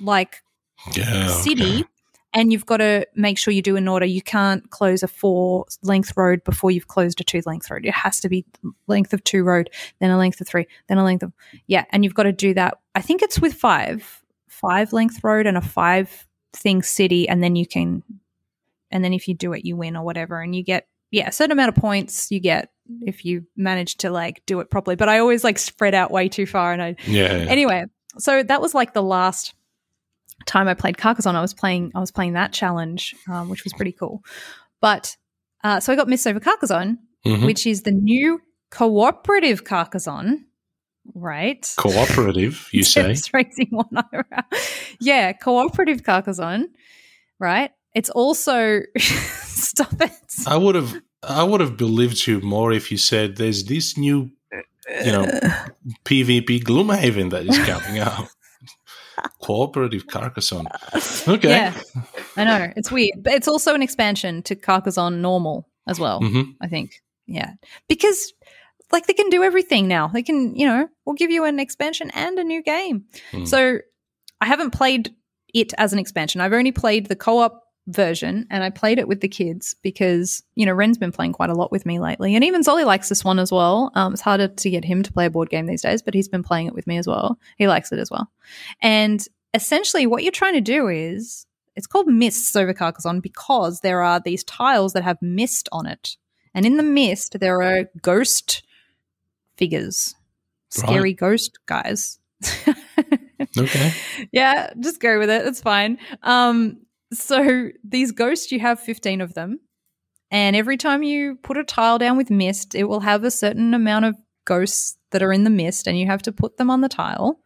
city and you've got to make sure you do in order. You can't close a 4-length road before you've closed a 2-length road. It has to be length of 2 road, then a length of 3, then a length of and you've got to do that. I think it's with 5-length road and a 5-thing city, and then if you do it, you win or whatever, and you get a certain amount of points you get if you manage to do it properly. But I always spread out way too far, and anyway. So that was the last time I played Carcassonne. I was playing that challenge, which was pretty cool. But so I got Mists over Carcassonne, which is the new cooperative Carcassonne, right?
Cooperative, you say?
Just raising one eyebrow. Yeah, cooperative Carcassonne, right? It's also stop it.
I would have believed you more if you said there's this new, PvP Gloomhaven that is coming out. cooperative Carcassonne. Okay.
Yeah, I know. It's weird. But it's also an expansion to Carcassonne normal as well, I think. Yeah. Because, like, they can do everything now. They can, we'll give you an expansion and a new game. So I haven't played it as an expansion. I've only played the co-op version, and I played it with the kids because, Ren's been playing quite a lot with me lately. And even Zolly likes this one as well. It's harder to get him to play a board game these days, but he's been playing it with me as well. He likes it as well. And essentially what you're trying to do is, it's called Mists over Carcassonne because there are these tiles that have mist on it. And in the mist, there are ghost figures, scary ghost guys.
Okay.
Yeah, just go with it. It's fine. So these ghosts, you have 15 of them. And every time you put a tile down with mist, it will have a certain amount of ghosts that are in the mist, and you have to put them on the tile.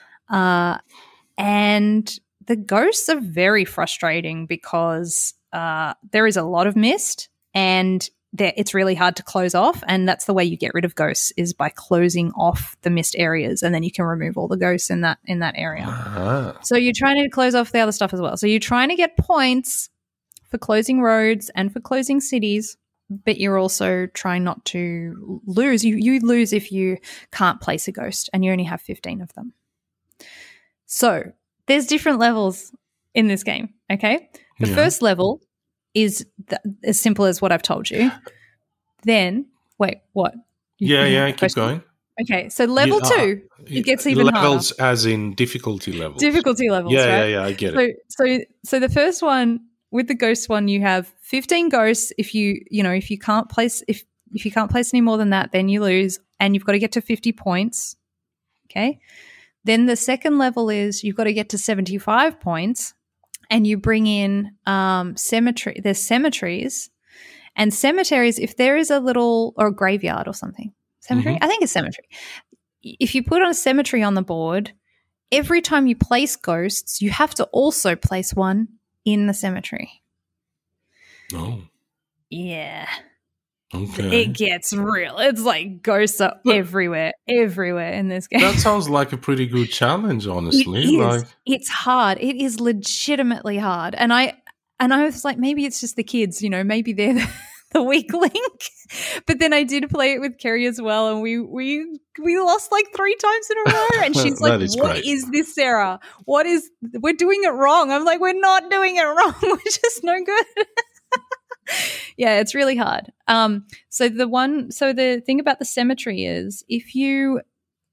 And the ghosts are very frustrating because there is a lot of mist, and it's really hard to close off, and that's the way you get rid of ghosts, is by closing off the mist areas, and then you can remove all the ghosts in that area. So you're trying to close off the other stuff as well. So you're trying to get points for closing roads and for closing cities, but you're also trying not to lose. You lose if you can't place a ghost, and you only have 15 of them. So there's different levels in this game, okay? The first level is as simple as what I've told you. Then, wait, what?
Keep going.
Okay, so level 2, it gets even
levels
harder.
As in difficulty levels.
Difficulty levels, right?
Yeah, I get it.
So the first one, with the ghost one, you have 15 ghosts. If you can't place any more than that, then you lose, and you've got to get to 50 points. Okay? Then the second level is you've got to get to 75 points. And you bring in cemetery. There's cemeteries, and cemeteries. If there is a little or a graveyard or something, cemetery. I think it's cemetery. If you put on a cemetery on the board, every time you place ghosts, you have to also place one in the cemetery.
Oh,
yeah.
Okay.
It gets real. It's like ghosts are everywhere in this game.
That sounds like a pretty good challenge, honestly.
It is. It's hard. It is legitimately hard. And I was like, maybe it's just the kids, maybe they're the weak link. But then I did play it with Kerry as well, and we lost like 3 times in a row. And she's like, "What is this, Sarah? We're doing it wrong." I'm like, "We're not doing it wrong. We're just no good." Yeah, it's really hard. So the thing about the cemetery is if you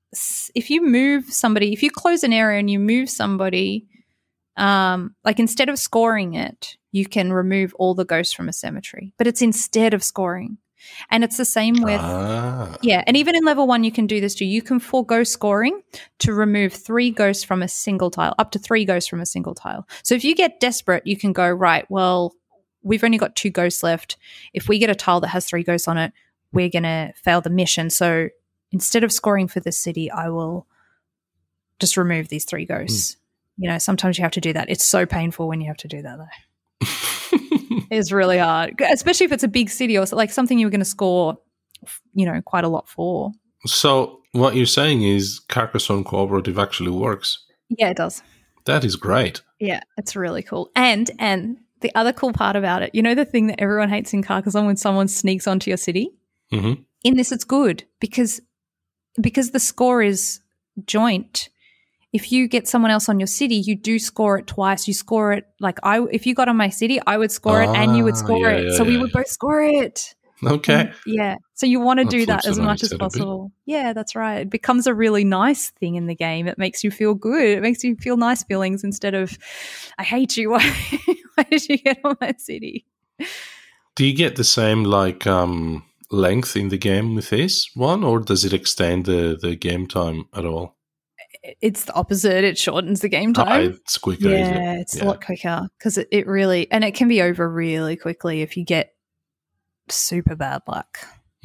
move somebody, if you close an area and you move somebody, like instead of scoring it, you can remove all the ghosts from a cemetery, but it's instead of scoring. And it's the same with, and even in level 1, you can do this too. You can forego scoring to remove 3 ghosts from a single tile, up to 3 ghosts from a single tile. So if you get desperate, you can go, right, well, we've only got 2 ghosts left. If we get a tile that has 3 ghosts on it, we're going to fail the mission. So instead of scoring for this city, I will just remove these 3 ghosts. Sometimes you have to do that. It's so painful when you have to do that, though. It's really hard, especially if it's a big city or like something you were going to score, quite a lot for.
So what you're saying is Carcassonne Cooperative actually works?
Yeah, it does.
That is great.
Yeah, it's really cool. And the other cool part about it, the thing that everyone hates in Carcassonne when someone sneaks onto your city?
Mm-hmm.
In this, it's good because the score is joint. If you get someone else on your city, you do score it twice. You score it if you got on my city, I would score it and you would score it. So we would both score it.
Okay.
So you want to do that as much as possible. Yeah, that's right. It becomes a really nice thing in the game. It makes you feel good. It makes you feel nice feelings instead of, I hate you. Why did you get on my city?
Do you get the same length in the game with this one, or does it extend the game time at all?
It's the opposite. It shortens the game time.
It's quicker.
Yeah, it's a lot quicker because it really, and it can be over really quickly if you get super bad luck.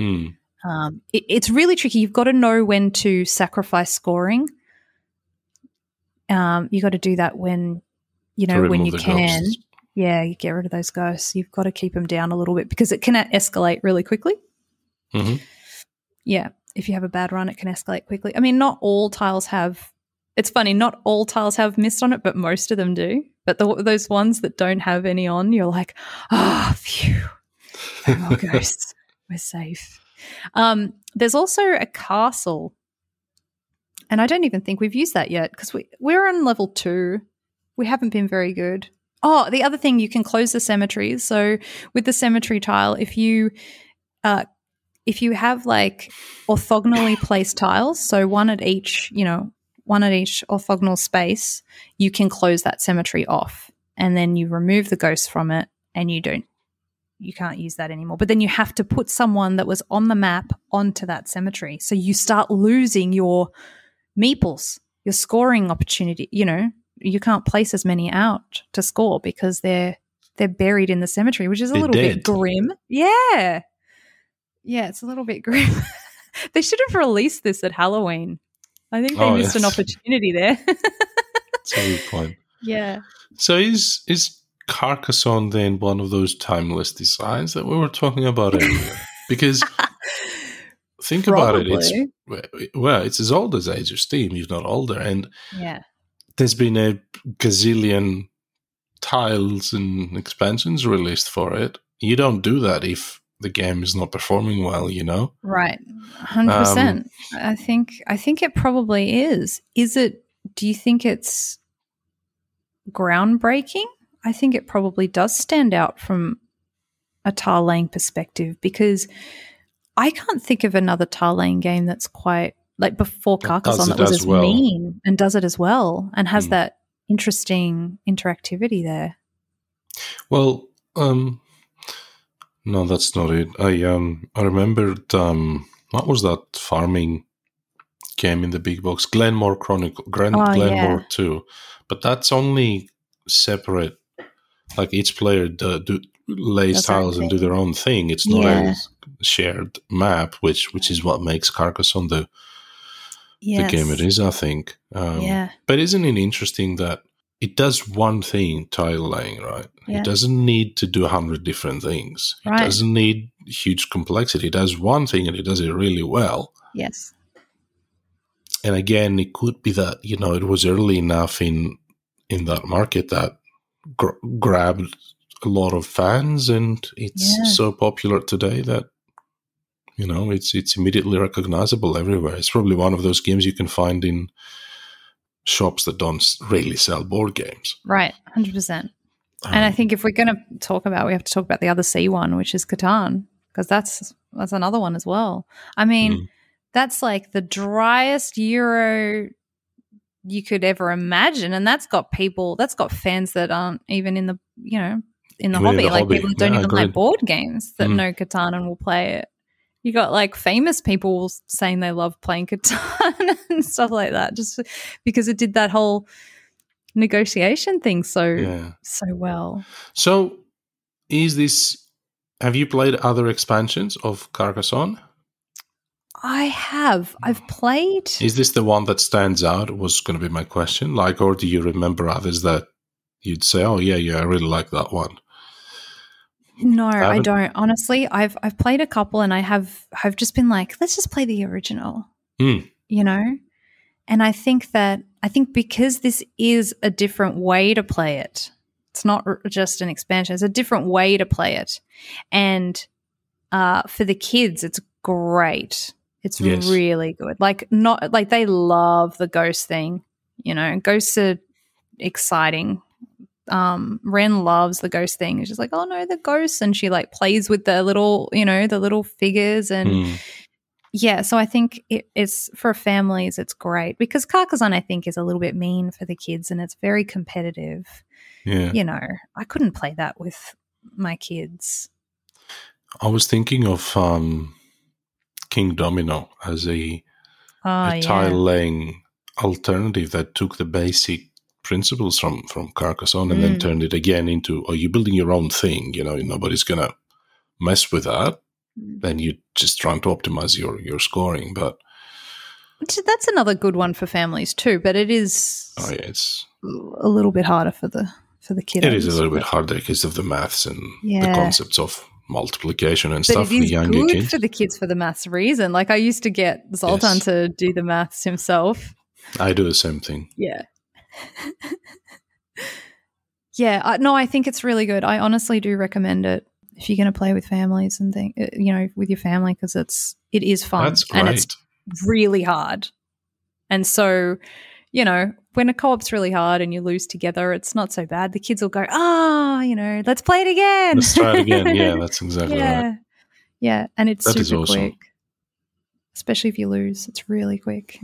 It's really tricky. You've got to know when to sacrifice scoring. You got to do that when when you can. Ghosts. Yeah, you get rid of those ghosts. You've got to keep them down a little bit because it can escalate really quickly.
Mm-hmm.
Yeah, if you have a bad run, it can escalate quickly. I mean, not all tiles have It's funny, not all tiles have mist on it, but most of them do. But those ones that don't have any on, you're like, phew, no more ghosts. We're safe. There's also a castle, and I don't even think we've used that yet because we're on level 2. We haven't been very good. Oh, the other thing, you can close the cemeteries. So with the cemetery tile, if you have like orthogonally placed tiles, so one at each orthogonal space, you can close that cemetery off, and then you remove the ghost from it, and you can't use that anymore. But then you have to put someone that was on the map onto that cemetery. So you start losing your meeples, your scoring opportunity. You can't place as many out to score because they're buried in the cemetery, which is a little bit grim. Yeah. Yeah, it's a little bit grim. They should have released this at Halloween. I think they missed an opportunity there.
That's a good point.
Yeah.
So is Carcassonne then one of those timeless designs that we were talking about earlier? Because think about it, it's as old as Age of Steam, if not older, and there's been a gazillion tiles and expansions released for it. You don't do that if the game is not performing well, Right,
100%. I think it probably is. Do you think it's groundbreaking? I think it probably does stand out from a tile laying perspective, because I can't think of another tile laying game that's quite like before Carcassonne that was as mean and does it as well and has that interesting interactivity there.
Well, no, that's not it. I remembered what was that farming game in the big box? Glenmore Chronicle, Glenmore 2. But that's only separate. Like each player lays tiles and do their own thing. It's not a shared map, which is what makes Carcassonne the game it is, I think. But isn't it interesting that it does one thing, tile laying, right? Yeah. It doesn't need to do 100 different things. It doesn't need huge complexity. It does one thing and it does it really well.
Yes.
And again, it could be that, it was early enough in that market that grabbed a lot of fans, and it's so popular today that, it's immediately recognizable everywhere. It's probably one of those games you can find in shops that don't really sell board games.
Right, 100%. And I think if we're going to talk about, we have to talk about the other C one, which is Catan, because that's another one as well. I mean, that's like the driest Euro you could ever imagine, and that's got fans that aren't even in the hobby, like people that don't even play board games that know Catan and will play it. You got like famous people saying they love playing Catan and stuff like that, just because it did that whole negotiation thing so well.
So have you played other expansions of Carcassonne?
I have. I've played.
Is this the one that stands out? Was going to be my question. Or do you remember others that you'd say, "Oh yeah, I really like that one"?
No, I don't. Honestly, I've played a couple, and I've just been like, let's just play the original. And I think because this is a different way to play it. It's not just an expansion. It's a different way to play it, and for the kids, it's great. It's really good. They love the ghost thing. Ghosts are exciting. Ren loves the ghost thing. She's like, oh no, the ghosts, and she like plays with the little, the little figures, and so I think it's for families. It's great because Carcassonne, I think, is a little bit mean for the kids, and it's very competitive. Yeah, I couldn't play that with my kids.
I was thinking of King Domino as a tile-laying alternative that took the basic principles from Carcassonne and then turned it again into, you're building your own thing, nobody's going to mess with that. Then you're just trying to optimize your scoring. But
that's another good one for families too, but it is
it's
a little bit harder for the kiddos.
It is a little bit harder because of the maths and the concepts of multiplication and stuff for the younger kids.
It is good for the kids for the maths reason. Like I used to get Zoltan to do the maths himself
I do the same thing.
Yeah. Yeah, no, I think it's really good. I honestly do recommend it if you're going to play with families and with your family, because it is fun.
That's great.
And it's really hard. And so, when a co-op's really hard and you lose together, it's not so bad. The kids will go, let's play it again.
Let's try it again. Yeah, that's exactly right.
Yeah, and it's
that
super
awesome.
quick. Especially if you lose, it's really quick.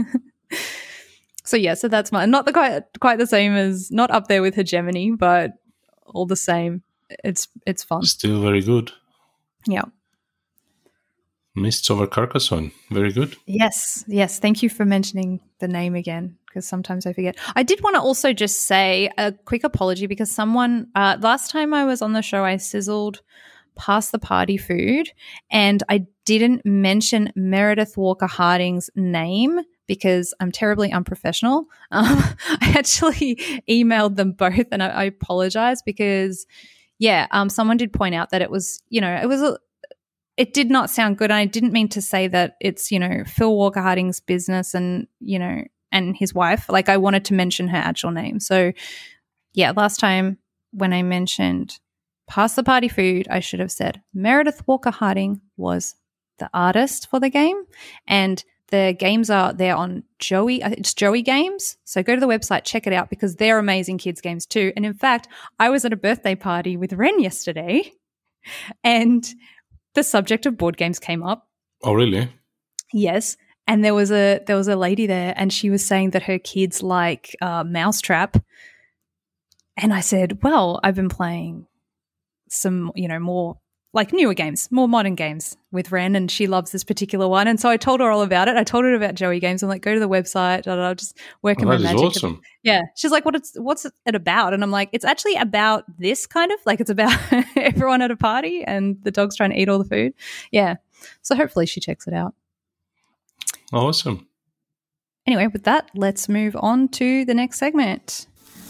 So that's mine. Not quite the same as, not up there with Hegemony, but all the same, it's fun.
Still very good.
Yeah.
Mists over Carcassonne, very good.
Yes. Thank you for mentioning the name again, because sometimes I forget. I did want to also just say a quick apology, because someone last time I was on the show, I sizzled Pass the Party food, and I didn't mention Meredith Walker Harding's name because I'm terribly unprofessional. I actually emailed them both, and I apologize because, someone did point out that it was, it did not sound good. And I didn't mean to say that it's, Phil Walker Harding's business and, and his wife. Like, I wanted to mention her actual name. So, last time when I mentioned Pass the Party food, I should have said Meredith Walker Harding was the artist for the game, and the games are there on Joey. It's Joey Games. So go to the website, check it out, because they're amazing kids games too. And in fact, I was at a birthday party with Ren yesterday, and the subject of board games came up.
Oh, really?
Yes. And there was a lady there, and she was saying that her kids like Mousetrap. And I said, well, I've been playing some, more like newer games, more modern games with Ren, and she loves this particular one. And so I told her all about it. I told her about Joey Games. I'm like, go to the website. I'll just work in my magic.
That is awesome.
Yeah. She's like, what's it about? And I'm like, it's actually about this kind of, like, it's about everyone at a party and the dog's trying to eat all the food. Yeah. So hopefully she checks it out.
Awesome.
Anyway, with that, let's move on to the next segment.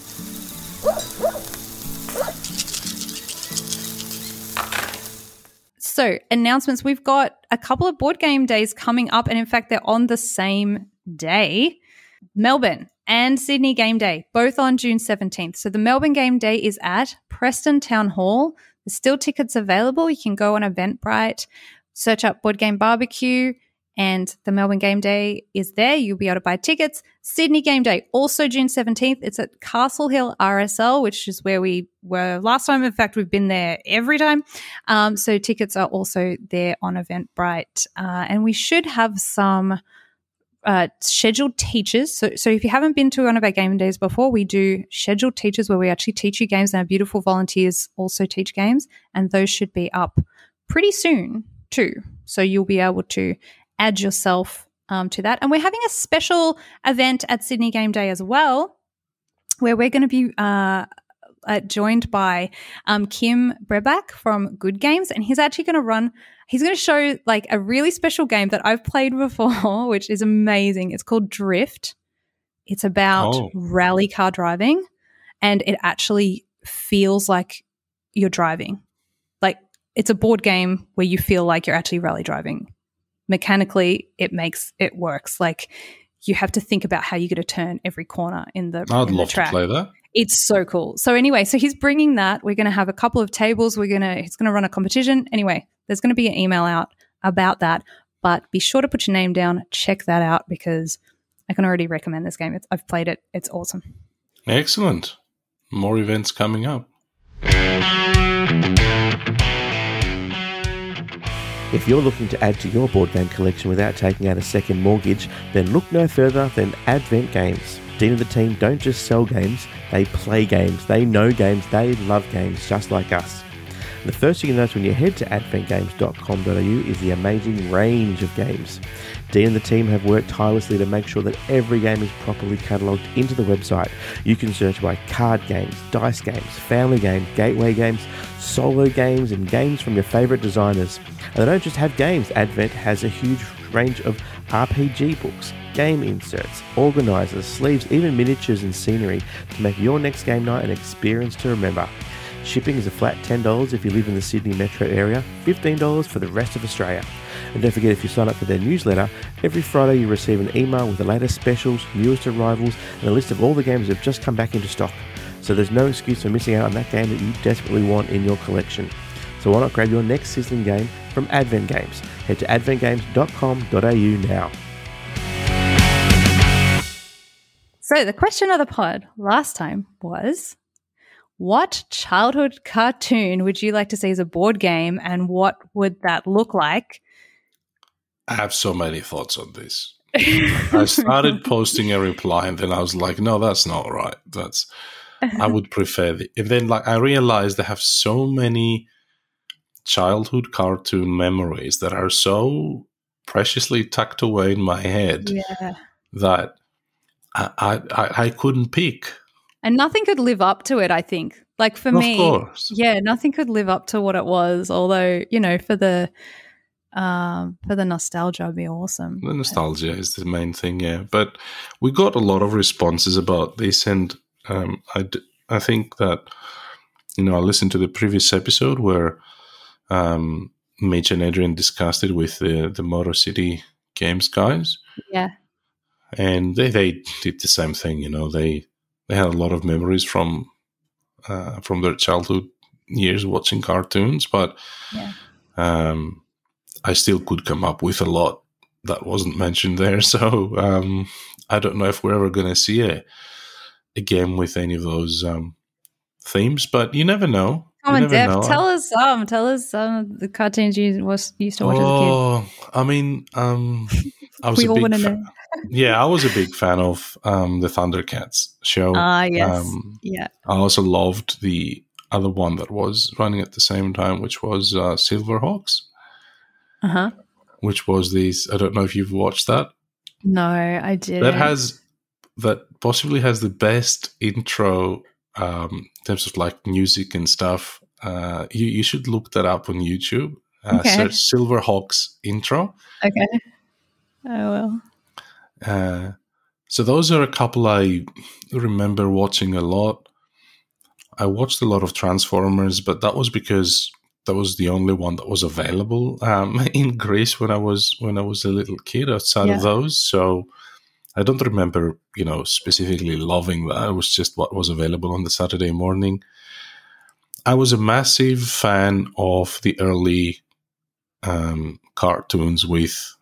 So, announcements. We've got a couple of board game days coming up, and in fact, they're on the same day. Melbourne and Sydney Game Day, both on June 17th. So the Melbourne Game Day is at Preston Town Hall. There's still tickets available. You can go on Eventbrite, search up Board Game Barbecue, and the Melbourne Game Day is there. You'll be able to buy tickets. Sydney Game Day, also June 17th. It's at Castle Hill RSL, which is where we were last time. In fact, we've been there every time. So tickets are also there on Eventbrite. And we should have some scheduled teachers. So if you haven't been to one of our game days before, we do scheduled teachers where we actually teach you games, and our beautiful volunteers also teach games. And those should be up pretty soon too. So you'll be able to add yourself to that. And we're having a special event at Sydney Game Day as well, where we're going to be joined by Kim Breback from Good Games, and he's actually going to show like a really special game that I've played before, which is amazing. It's called Drift. It's about rally car driving, and it actually feels like you're driving. Like, it's a board game where you feel like you're actually rally driving. Mechanically, it works. Like, you have to think about how you're going to turn every corner in the
I'd love
track.
to play that.
It's so cool. So anyway, so he's bringing that. We're going to have a couple of tables. He's going to run a competition. Anyway, there's going to be an email out about that. But be sure to put your name down. Check that out, because I can already recommend this game. I've played it. It's awesome.
Excellent. More events coming up.
If you're looking to add to your board game collection without taking out a second mortgage, then look no further than Advent Games. Dean and the team don't just sell games, they play games, they know games, they love games, just like us. And the first thing you notice when you head to adventgames.com.au is the amazing range of games. Dean and the team have worked tirelessly to make sure that every game is properly catalogued into the website. You can search by card games, dice games, family games, gateway games, solo games, and games from your favourite designers. And they don't just have games. Advent has a huge range of RPG books, game inserts, organisers, sleeves, even miniatures and scenery to make your next game night an experience to remember. Shipping is a flat $10 if you live in the Sydney metro area, $15 for the rest of Australia. And don't forget, if you sign up for their newsletter, every Friday you receive an email with the latest specials, newest arrivals, and a list of all the games that have just come back into stock. So there's no excuse for missing out on that game that you desperately want in your collection. So why not grab your next sizzling game from Advent Games? Head to adventgames.com.au now.
So the question of the pod last time was, what childhood cartoon would you like to see as a board game, and what would that look like?
I have so many thoughts on this. I started posting a reply and then I was like, no, that's not right. I would prefer and then I realized I have so many childhood cartoon memories that are so preciously tucked away in my head that I couldn't pick.
And nothing could live up to it, I think. Like for me,
course.
Nothing could live up to what it was, although, for the nostalgia would be awesome.
The nostalgia is the main thing, yeah. But we got a lot of responses about this, and I think that, I listened to the previous episode where Mitch and Adrian discussed it with the Motor City Games guys.
Yeah.
And they did the same thing, They had a lot of memories from their childhood years watching cartoons, but I still could come up with a lot that wasn't mentioned there. So I don't know if we're ever going to see a game with any of those themes, but you never know.
Come on, Def, tell us the cartoons you used to watch as a kid.
Oh, I mean, I was I was a big fan of the Thundercats show.
Yes.
I also loved the other one that was running at the same time, which was Silverhawks.
Uh-huh.
Which was these, I don't know if you've watched that.
No, I didn't.
That possibly has the best intro in terms of like music and stuff. You should look that up on YouTube. Search Silverhawks intro.
Okay. I will.
So those are a couple I remember watching a lot. I watched a lot of Transformers, but that was because that was the only one that was available in Greece when I was a little kid. Outside of those, so I don't remember, specifically loving that. It was just what was available on the Saturday morning. I was a massive fan of the early cartoons with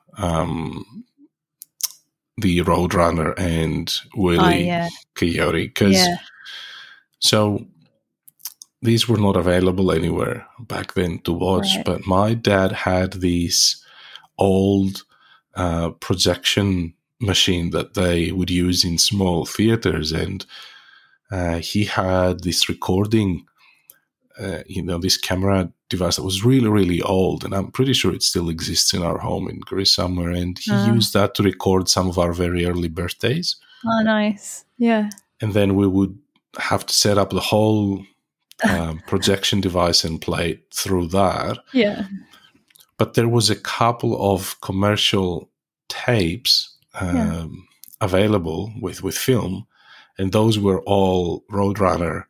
the Roadrunner and Willy Coyote, so these were not available anywhere back then to watch. Right. But my dad had these old projection machine that they would use in small theaters, and he had this recording, this camera device that was really, really old, and I'm pretty sure it still exists in our home in Greece somewhere, and he used that to record some of our very early birthdays.
Oh, nice. Yeah.
And then we would have to set up the whole projection device and play it through that.
Yeah.
But there was a couple of commercial tapes available with film, and those were all Roadrunner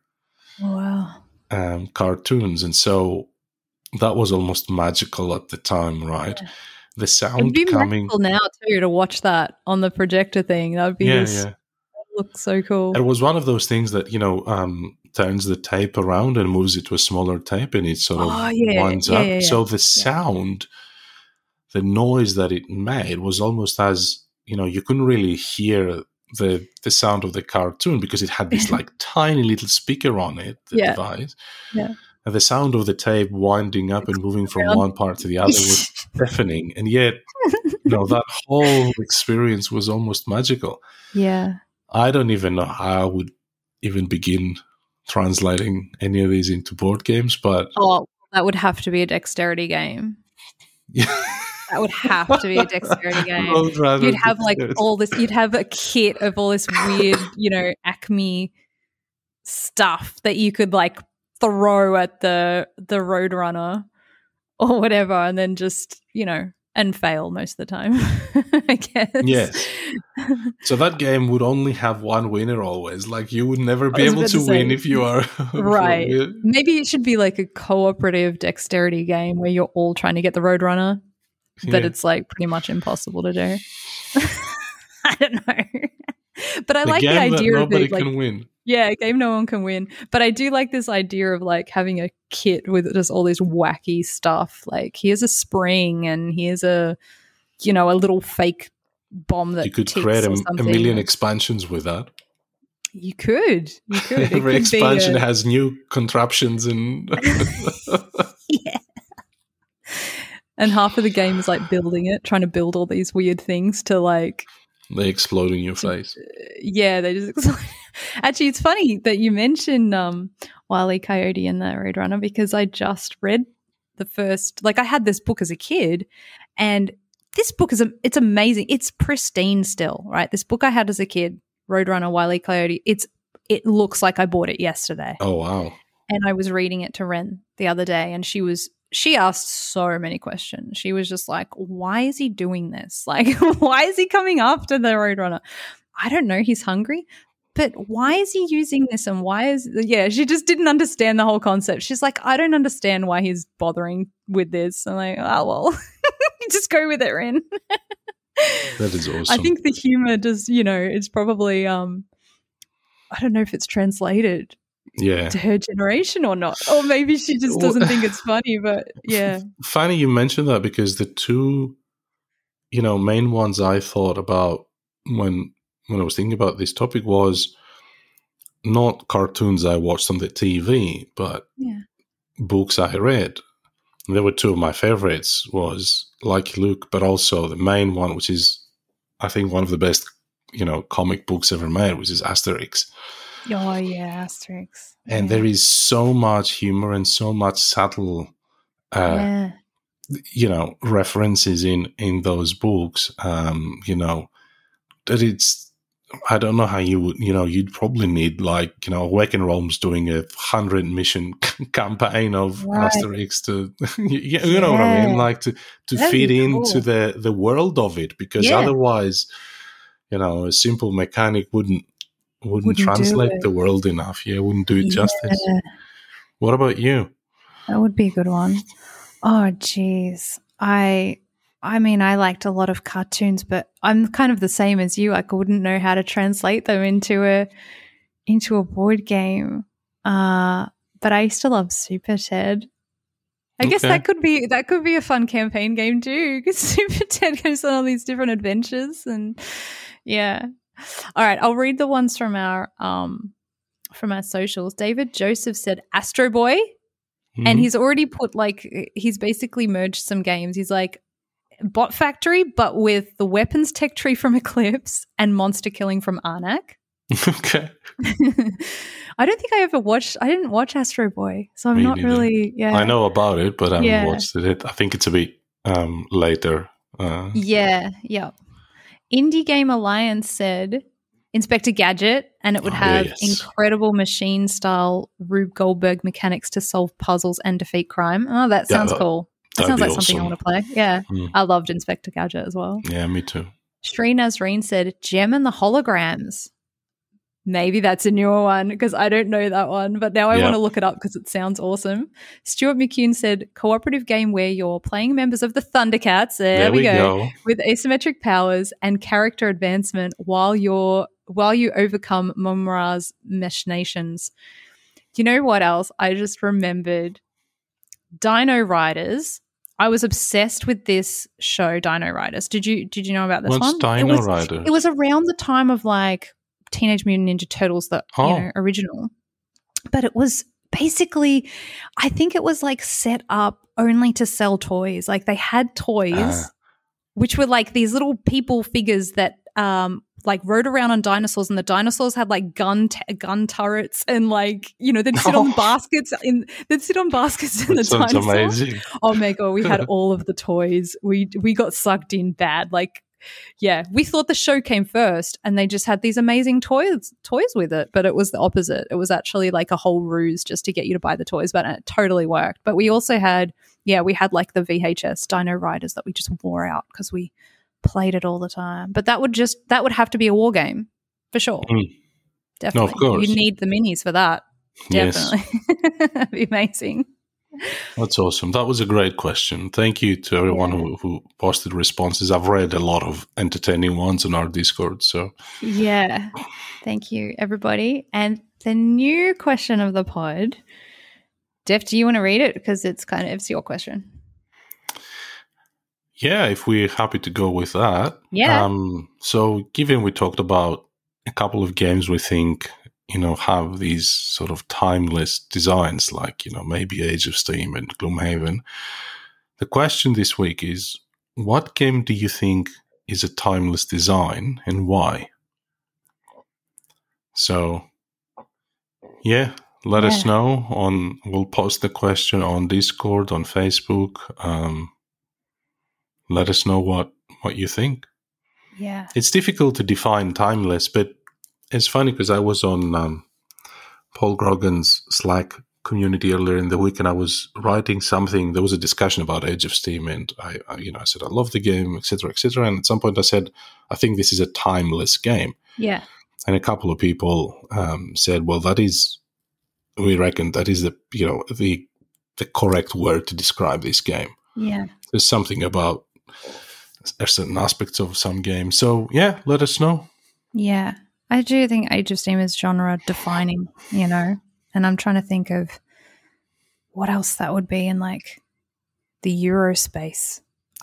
cartoons, and so that was almost magical at the time, right? Yeah. The sound
it'd be
coming
magical now too to watch that on the projector thing. That would be that looks so cool.
It was one of those things that turns the tape around and moves it to a smaller tape, and it sort of winds up. Yeah. So the sound, the noise that it made was almost as, you couldn't really hear the sound of the cartoon because it had this like tiny little speaker on it, the device.
Yeah.
And the sound of the tape winding up and moving from one part to the other was deafening. And yet, that whole experience was almost magical.
Yeah.
I don't even know how I would even begin translating any of these into board games, but
that would have to be a dexterity game.
Yeah.
That would have to be a dexterity game. You'd have like all this, you'd have a kit of all this weird, Acme stuff that you could like throw at the Roadrunner or whatever, and then just, and and fail most of the time, I guess.
Yes. So that game would only have one winner always. Like you would never be able to win if you are
right. Maybe it should be like a cooperative dexterity game where you're all trying to get the Roadrunner, but it's like pretty much impossible to do. I don't know. But I like the idea of
nobody can win.
Yeah, a game no one can win. But I do like this idea of like having a kit with just all this wacky stuff. Like here's a spring and here's a little fake bomb that
you could create a million expansions with that.
You could.
Every expansion has new contraptions and
yeah. And half of the game is like building it, trying to build all these weird things to like
they explode in your face.
Yeah, they just explode. Actually, it's funny that you mentioned Wile E. Coyote and the Roadrunner because I just read the first. Like, I had this book as a kid, and this book it's amazing. It's pristine still, right? This book I had as a kid, Roadrunner, Wile E. Coyote. It looks like I bought it yesterday.
Oh wow!
And I was reading it to Ren the other day, and she asked so many questions. She was just like, why is he doing this? Like, why is he coming after the Roadrunner? I don't know. He's hungry. But why is he using this and she just didn't understand the whole concept. She's like, I don't understand why he's bothering with this. I'm like, oh, well, just go with it, Ren.
That is awesome.
I think the humor just, it's probably, I don't know if it's translated to her generation or not. Or maybe she just doesn't think it's funny, but yeah.
Funny you mentioned that because the two, main ones I thought about when I was thinking about this topic was not cartoons I watched on the TV, but books I read. And there were two of my favorites was Lucky Luke, but also the main one, which is, I think, one of the best, comic books ever made, which is Asterix.
Oh, yeah, Asterix.
And there is so much humor and so much subtle, references in those books, that it's, I don't know how you would, you'd probably need Awaken Realms doing 100 mission campaign of Asterix to, you know what I mean? Like to fit into the world of it, because otherwise, a simple mechanic wouldn't translate the world enough. Yeah, wouldn't do it justice. What about you?
That would be a good one. Oh, geez. I mean, I liked a lot of cartoons, but I'm kind of the same as you. I wouldn't know how to translate them into a board game. But I used to love Super Ted. I guess that could be a fun campaign game too, because Super Ted goes on all these different adventures, and yeah. All right, I'll read the ones from our socials. David Joseph said Astro Boy, and he's already put he's basically merged some games. He's like Bot Factory, but with the weapons tech tree from Eclipse and monster killing from Arnak.
Okay.
I don't think I didn't watch Astro Boy, so I'm not really. Yeah,
I know about it, but I haven't watched it. I think it's a bit later.
Yeah. Indie Game Alliance said Inspector Gadget, and it would have incredible machine-style Rube Goldberg mechanics to solve puzzles and defeat crime. Oh, that sounds cool. That sounds like something I want to play. Yeah. I loved Inspector Gadget as well.
Yeah, me too.
Shree Nazreen said Gem and the Holograms. Maybe that's a newer one because I don't know that one, but now I want to look it up because it sounds awesome. Stuart McCune said cooperative game where you're playing members of the Thundercats. There we go. With asymmetric powers and character advancement while you overcome Momura's machinations. You know what else? I just remembered Dino Riders. I was obsessed with this show, Dino Riders. Did you know about this one?
What's Dino Riders?
It was around the time of Teenage Mutant Ninja Turtles, original. But it was basically, I think it was set up only to sell toys. They had toys, which were these little people figures that rode around on dinosaurs, and the dinosaurs had gun turrets, and they'd sit on baskets in the dinosaurs.
Amazing.
Oh my god, we had all of the toys. We got sucked in bad. yeah, we thought the show came first and they just had these amazing toys with it, but it was the opposite. It was actually like a whole ruse just to get you to buy the toys, but it totally worked. But we also had, we had like the VHS Dino Riders that we just wore out because we played it all the time. But that would have to be a war game for sure. Definitely.
No, of course.
You need the minis for that. Definitely. Yes. That'd be amazing.
That's awesome. That was a great question. Thank you to everyone who posted responses. I've read a lot of entertaining ones on our Discord. So
yeah, thank you, everybody. And the new question of the pod, Def, do you want to read it? Because it's your question.
Yeah, if we're happy to go with that.
Yeah.
So given we talked about a couple of games we think, have these sort of timeless designs, like, maybe Age of Steam and Gloomhaven. The question this week is, what game do you think is a timeless design and why? So, let us know we'll post the question on Discord, on Facebook. Let us know what you think.
Yeah.
It's difficult to define timeless, but it's funny because I was on Paul Grogan's Slack community earlier in the week, and I was writing something. There was a discussion about Age of Steam, and I said I love the game, etc., etc. And at some point, I said I think this is a timeless game.
Yeah.
And a couple of people said, "Well, we reckon that is the correct word to describe this game."
Yeah.
There's something about certain aspects of some games. So let us know.
Yeah. I do think Age of Steam is genre defining, and I'm trying to think of what else that would be in like the Eurospace.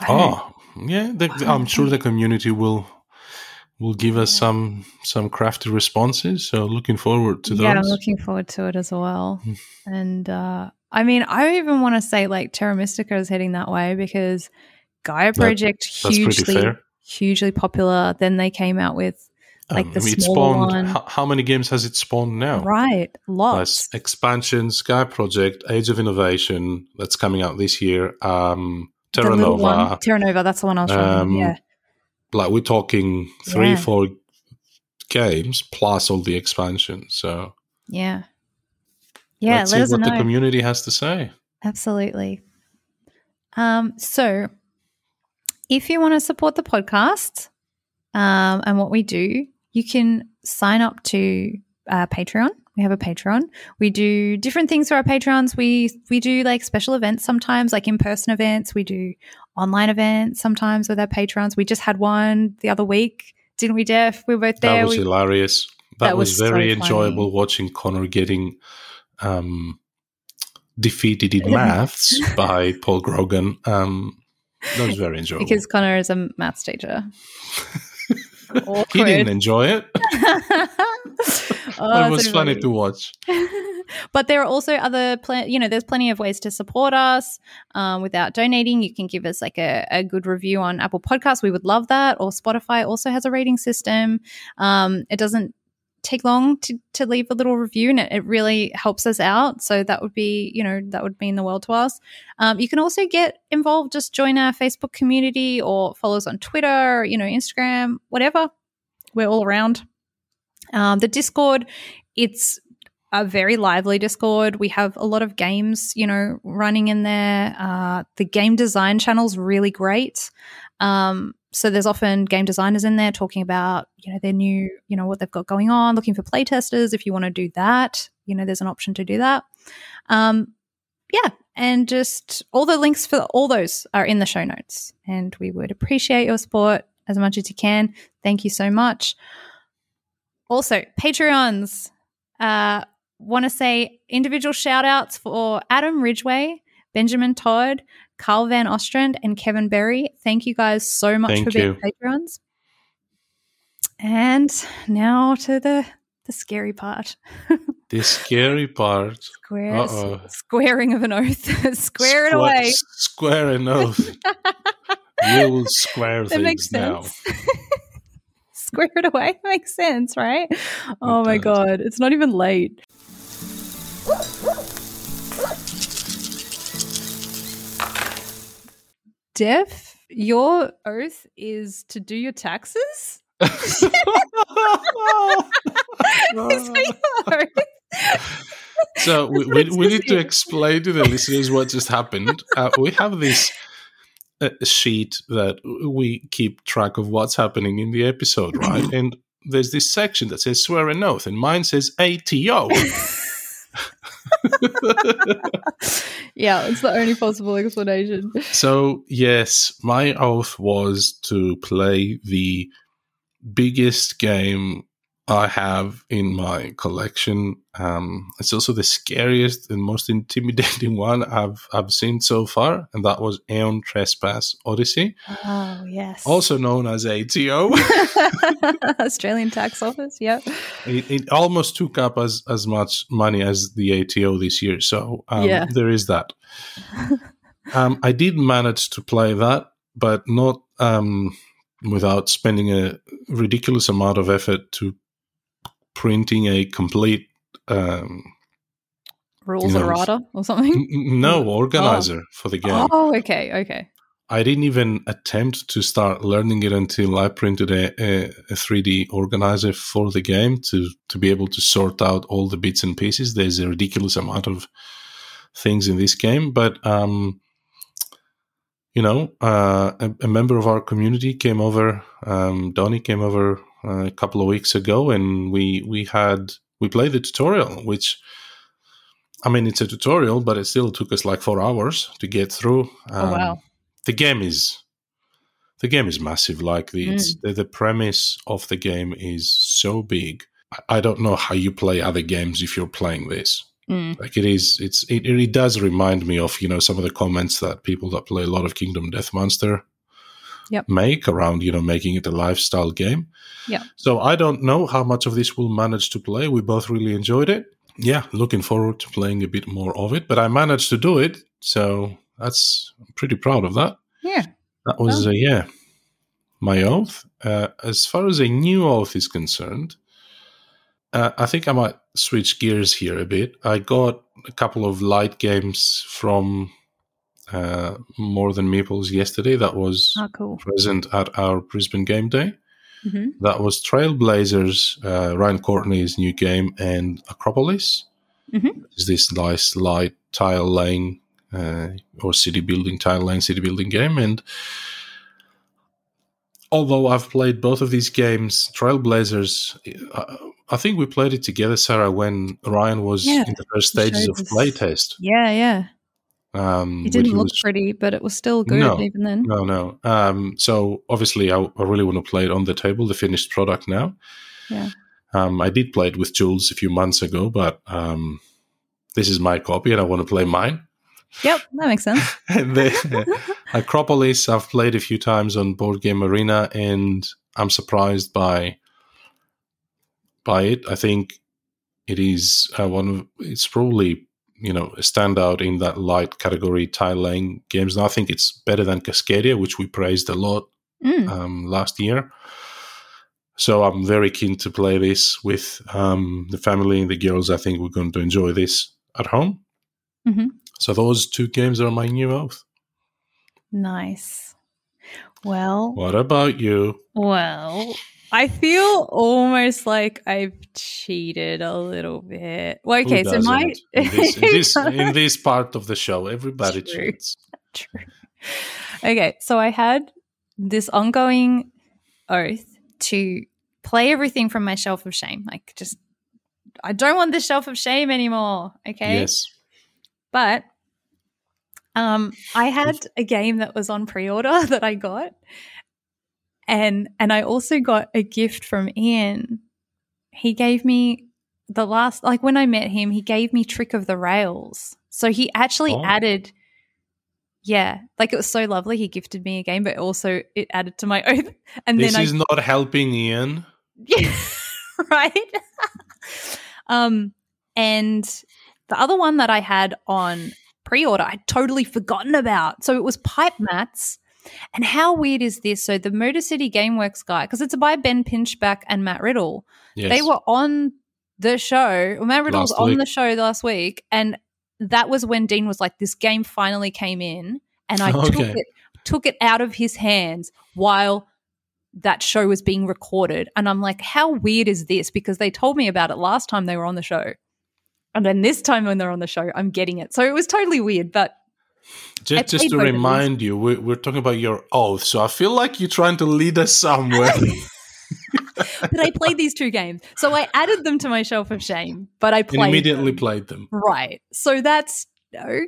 I'm sure the community will give us some crafty responses. So looking forward to those.
Yeah, I'm looking forward to it as well. And I even want to say like Terra Mystica is heading that way because Gaia Project hugely popular. Then they came out with the smaller one.
How many games has it spawned now?
Right, lots.
Plus expansions, Gaia Project, Age of Innovation, that's coming out this year. Terra Nova.
Terra Nova, that's the one I was trying to
like we're talking 3-4 games plus all the expansions. So let's see what the community has to say.
Absolutely. So if you want to support the podcast and what we do, you can sign up to Patreon. We have a Patreon. We do different things for our Patrons. We do like special events sometimes, like in-person events. We do online events sometimes with our Patrons. We just had one the other week, didn't we, Def? We were both there.
That was hilarious. That was very enjoyable watching Connor getting defeated in maths by Paul Grogan. That was very enjoyable.
Because Connor is a maths teacher.
He didn't enjoy it. It was funny to watch.
But there are also other, there's plenty of ways to support us without donating. You can give us like a good review on Apple Podcasts. We would love that. Or Spotify also has a rating system. It doesn't take long to leave a little review, and it really helps us out. So that would be, that would mean the world to us. You can also get involved. Just join our Facebook community or follow us on Twitter, Instagram, whatever. We're all around. The Discord, it's a very lively Discord. We have a lot of games, running in there. The game design channel's really great. So there's often game designers in there talking about, their new, what they've got going on, looking for playtesters. If you want to do that, there's an option to do that. And just all the links for all those are in the show notes. And we would appreciate your support as much as you can. Thank you so much. Also, Patreons, want to say individual shout outs for Adam Ridgway, Benjamin Todd, Carl Van Ostrand, and Kevin Berry. Thank you guys so much for being Patreons. And now to the scary part.
The scary part.
Squaring of an oath. Square it away.
Square an oath. We will square things makes sense. Now.
Square it away makes sense, right? Oh my God. It's not even late. Def, Your oath is to do your taxes? Is that your oath?
So we need to explain to the listeners what just happened. We have this sheet that we keep track of what's happening in the episode, right? And there's this section that says swear an oath, and mine says ATO.
Yeah, it's the only possible explanation.
So, yes, my oath was to play the biggest game I have in my collection. It's also the scariest and most intimidating one I've seen so far, and that was Aeon Trespass Odyssey.
Oh, yes.
Also known as ATO.
Australian Tax Office, yep.
It almost took up as much money as the ATO this year, so there is that. I did manage to play that, but not without spending a ridiculous amount of effort to printing a complete
rules errata or something.
No, organizer for the game.
Oh, okay.
I didn't even attempt to start learning it until I printed a 3D organizer for the game to be able to sort out all the bits and pieces. There's a ridiculous amount of things in this game, but a member of our community came over. Donnie came over a couple of weeks ago, and we played the tutorial, which, I mean, it's a tutorial, but it still took us like 4 hours to get through.
Oh, wow.
The game is massive. Like the premise of the game is so big. I don't know how you play other games if you're playing this. Like it does remind me of, some of the comments that people that play a lot of Kingdom Death Monster make around, making it a lifestyle game.
Yeah.
So I don't know how much of this we'll manage to play. We both really enjoyed it. Yeah, looking forward to playing a bit more of it. But I managed to do it, so I'm pretty proud of that.
Yeah.
That was, my oath. As far as a new oath is concerned, I think I might switch gears here a bit. I got a couple of light games from More Than Meeples yesterday that was present at our Brisbane game day. Mm-hmm. That was Trailblazers, Ryan Courtney's new game, and Acropolis. Mm-hmm. It's this nice light tile lane or city building game. And although I've played both of these games, Trailblazers, I think we played it together, Sarah, when Ryan was in the first stages of playtest.
Yeah. It didn't look pretty, but it was still good even then.
No. So obviously I really want to play it on the table, the finished product now.
Yeah.
I did play it with Jules a few months ago, but this is my copy and I want to play mine.
Yep, that makes sense.
And the Acropolis I've played a few times on Board Game Arena, and I'm surprised by it. I think it is it's probably a standout in that light category tile laying games. And I think it's better than Cascadia, which we praised a lot last year. So I'm very keen to play this with the family and the girls. I think we're going to enjoy this at home. Mm-hmm. So those two games are my new oath.
Nice. Well,
what about you?
Well, I feel almost like I've cheated a little bit. Well, okay, so
in this part of the show, everybody cheats.
True. Okay, so I had this ongoing oath to play everything from my shelf of shame. Like, just, I don't want this shelf of shame anymore. Okay.
Yes.
But I had a game that was on pre-order that I got. And I also got a gift from Ian. He gave me when I met him, he gave me Trick of the Rails. So he actually added, it was so lovely. He gifted me a game, but also it added to my oath. And
this is not helping Ian.
Yeah, right? And the other one that I had on pre-order, I'd totally forgotten about. So it was Pipe Mats. And how weird is this? So the Motor City Gameworks guy, because it's by Ben Pinchback and Matt Riddle, they were on the show. Matt Riddle was on the show last week, and that was when Dean was like, this game finally came in, and I took it out of his hands while that show was being recorded. And I'm like, how weird is this? Because they told me about it last time they were on the show. And then this time when they're on the show, I'm getting it. So it was totally weird, but
just to remind you, we're talking about your oath. So I feel like you're trying to lead us somewhere.
But I played these 2 games. So I added them to my shelf of shame, but I
immediately played them.
Right. So that's okay.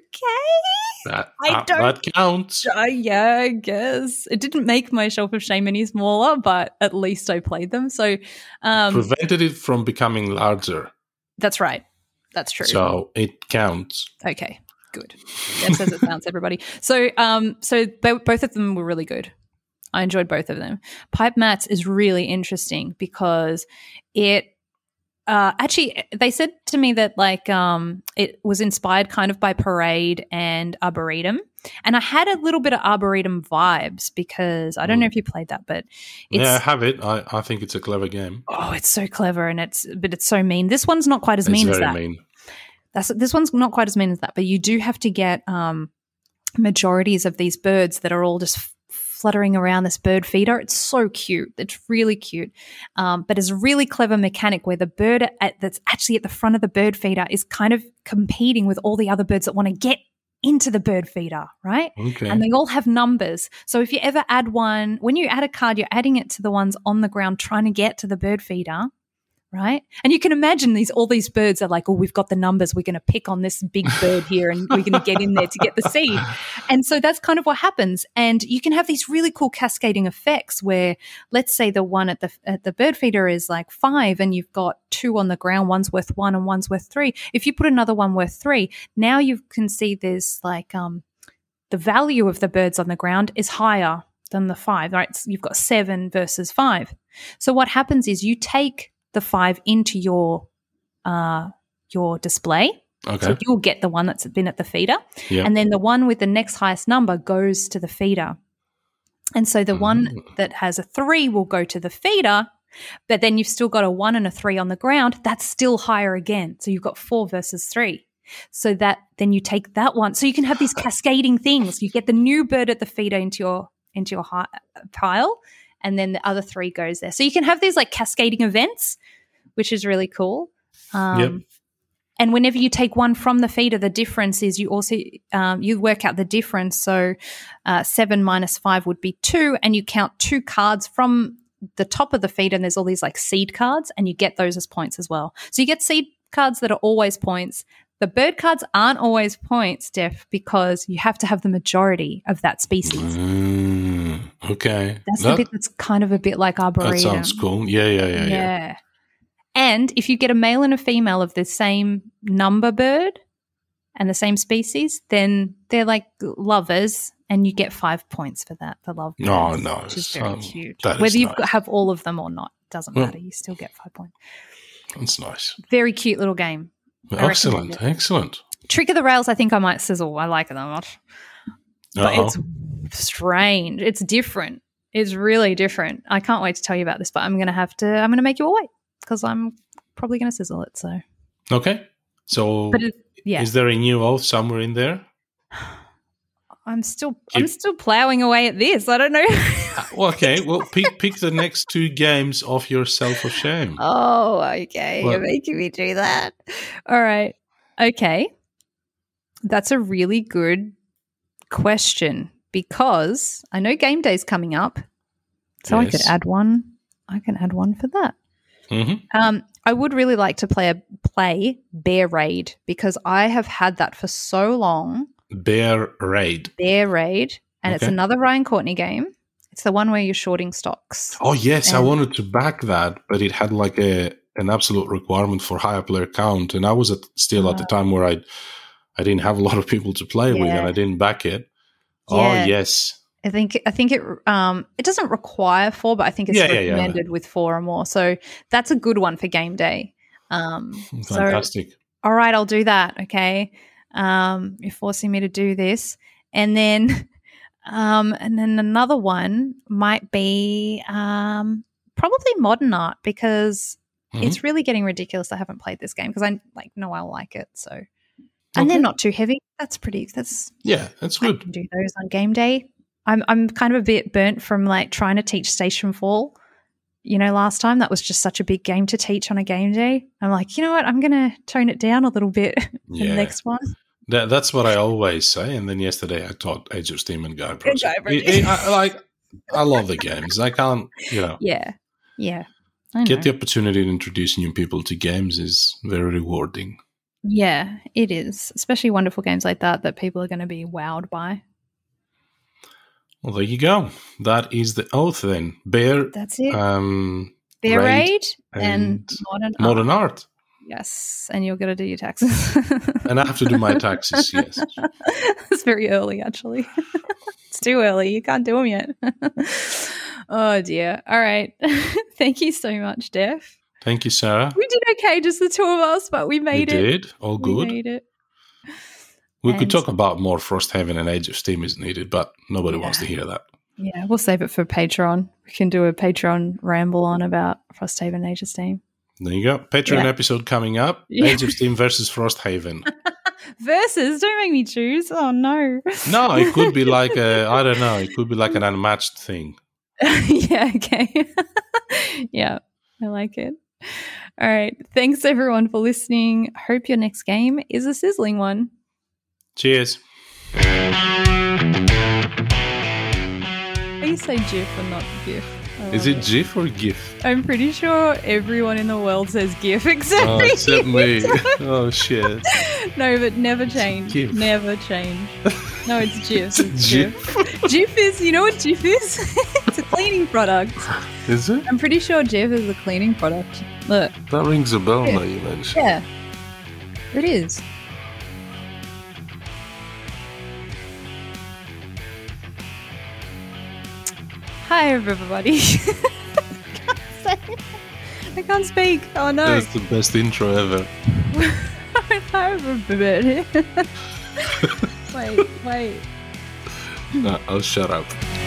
That counts.
Yeah, I guess. It didn't make my shelf of shame any smaller, but at least I played them. So
prevented it from becoming larger.
That's right. That's true.
So it counts.
Okay, good. That says it counts, everybody. So both of them were really good. I enjoyed both of them. Pipe Mats is really interesting because it actually, they said to me that it was inspired kind of by Parade and Arboretum, and I had a little bit of Arboretum vibes because I don't know if you played that, but
I have it. I think it's a clever game.
Oh, it's so clever, and it's so mean. This one's not quite as mean as that.
Mean.
This one's not quite as mean as that, but you do have to get majorities of these birds that are all just fluttering around this bird feeder. It's so cute. It's really cute. But it's a really clever mechanic where the bird that's actually at the front of the bird feeder is kind of competing with all the other birds that want to get into the bird feeder, right?
Okay.
And they all have numbers. So if you ever add one, when you add a card, you're adding it to the ones on the ground trying to get to the bird feeder, right? And you can imagine all these birds are like, oh, we've got the numbers. We're going to pick on this big bird here and we're going to get in there to get the seed. And so that's kind of what happens. And you can have these really cool cascading effects where, let's say the one at the bird feeder is like 5 and you've got 2 on the ground, one's worth 1 and one's worth 3. If you put another one worth 3, now you can see there's the value of the birds on the ground is higher than the 5, right? So you've got 7 versus 5. So what happens is you take the 5 into your display.
Okay.
So you'll get the one that's been at the feeder.
Yep.
And then the one with the next highest number goes to the feeder. And so the one that has a 3 will go to the feeder, but then you've still got a 1 and a 3 on the ground. That's still higher again. So you've got 4 versus 3. So that then you take that one. So you can have these cascading things. You get the new bird at the feeder into your pile, and then the other 3 goes there. So you can have these cascading events, which is really cool. And whenever you take one from the feeder, the difference is you also you work out the difference. So 7 minus 5 would be 2, and you count 2 cards from the top of the feeder, and there's all these seed cards, and you get those as points as well. So you get seed cards that are always points. The bird cards aren't always points, Steph, because you have to have the majority of that species.
Okay.
That's the bit that's kind of a bit like Arboretum.
That sounds cool. Yeah.
And if you get a male and a female of the same number bird and the same species, then they're like lovers, and you get 5 points for that, for love birds,
no.
which is very cute.
Whether
you have all of them or not, doesn't matter. You still get 5 points.
That's nice.
Very cute little game.
Excellent.
Trick of the Rails, I think I might sizzle. I like it that much. But it's strange. It's different. It's really different. I can't wait to tell you about this, but I'm going to make you all wait because I'm probably going to sizzle it. So
okay. So is there a new oath somewhere in there?
I'm still plowing away at this. I don't know.
Okay. Well, pick the next 2 games off your shelf of shame.
Oh, okay. You're making me do that. All right. Okay. That's a really good question because I know game day's coming up, so yes. I could add one. I can add one for that.
Mm-hmm.
I would really like to play Bear Raid because I have had that for so long.
Bear Raid,
and it's another Ryan Courtney game. It's the one where you're shorting stocks.
Oh yes, I wanted to back that, but it had an absolute requirement for higher player count, and I was still at the time where I didn't have a lot of people to play with, and I didn't back it. Yeah. Oh yes,
I think it doesn't require 4, but I think it's recommended with 4 or more. So that's a good one for game day.
Fantastic.
So, all right, I'll do that. Okay. You're forcing me to do this, and then another one might be probably Modern Art because it's really getting ridiculous. I haven't played this game because I know I'll like it. So And they're not too heavy. That's
that's
I
good.
can do those on game day. I'm kind of a bit burnt from like trying to teach Station Fall. Last time that was just such a big game to teach on a game day. I'm like, you know what? I'm going to tone it down a little bit for the next one.
That's what I always say. And then yesterday I taught Age of Steam and Guy Project. I love the games. I can't,
Yeah.
Get the opportunity to introduce new people to games is very rewarding.
Yeah, it is. Especially wonderful games like that people are going to be wowed by.
Well, there you go. That is the oath then. Bear.
That's it.
Bear
Raid and
Modern Art.
Yes, and you're going to do your taxes.
And I have to do my taxes, yes.
It's very early, actually. It's too early. You can't do them yet. Oh, dear. All right. Thank you so much, Def.
Thank you, Sarah.
We did okay, just the two of us, but we made it.
We did. All good.
We made it.
We could talk about more Frosthaven and Age of Steam is needed, but nobody wants to hear that.
Yeah, we'll save it for Patreon. We can do a Patreon ramble on about Frosthaven and Age of Steam.
There you go. Patreon episode coming up. Yeah. Age of Steam versus Frosthaven.
Versus? Don't make me choose. Oh, no.
No, it could be like I don't know. It could be like an unmatched thing.
Yeah, okay. Yeah, I like it. All right. Thanks, everyone, for listening. Hope your next game is a sizzling one.
Cheers.
You say GIF and not GIF.
Is it GIF or GIF?
I'm pretty sure everyone in the world says GIF except
me. Oh, shit.
No, but never change.
GIF.
Never change. No, it's GIF.
It's GIF.
GIF is, you know what GIF is? It's a cleaning product.
Is it?
I'm pretty sure GIF is a cleaning product. Look.
That rings a bell now you mentioned.
Yeah. It is. Hi, everybody. I can't speak. Oh, no.
That's the best intro ever.
Hi, everybody. Wait.
No, I'll shut up.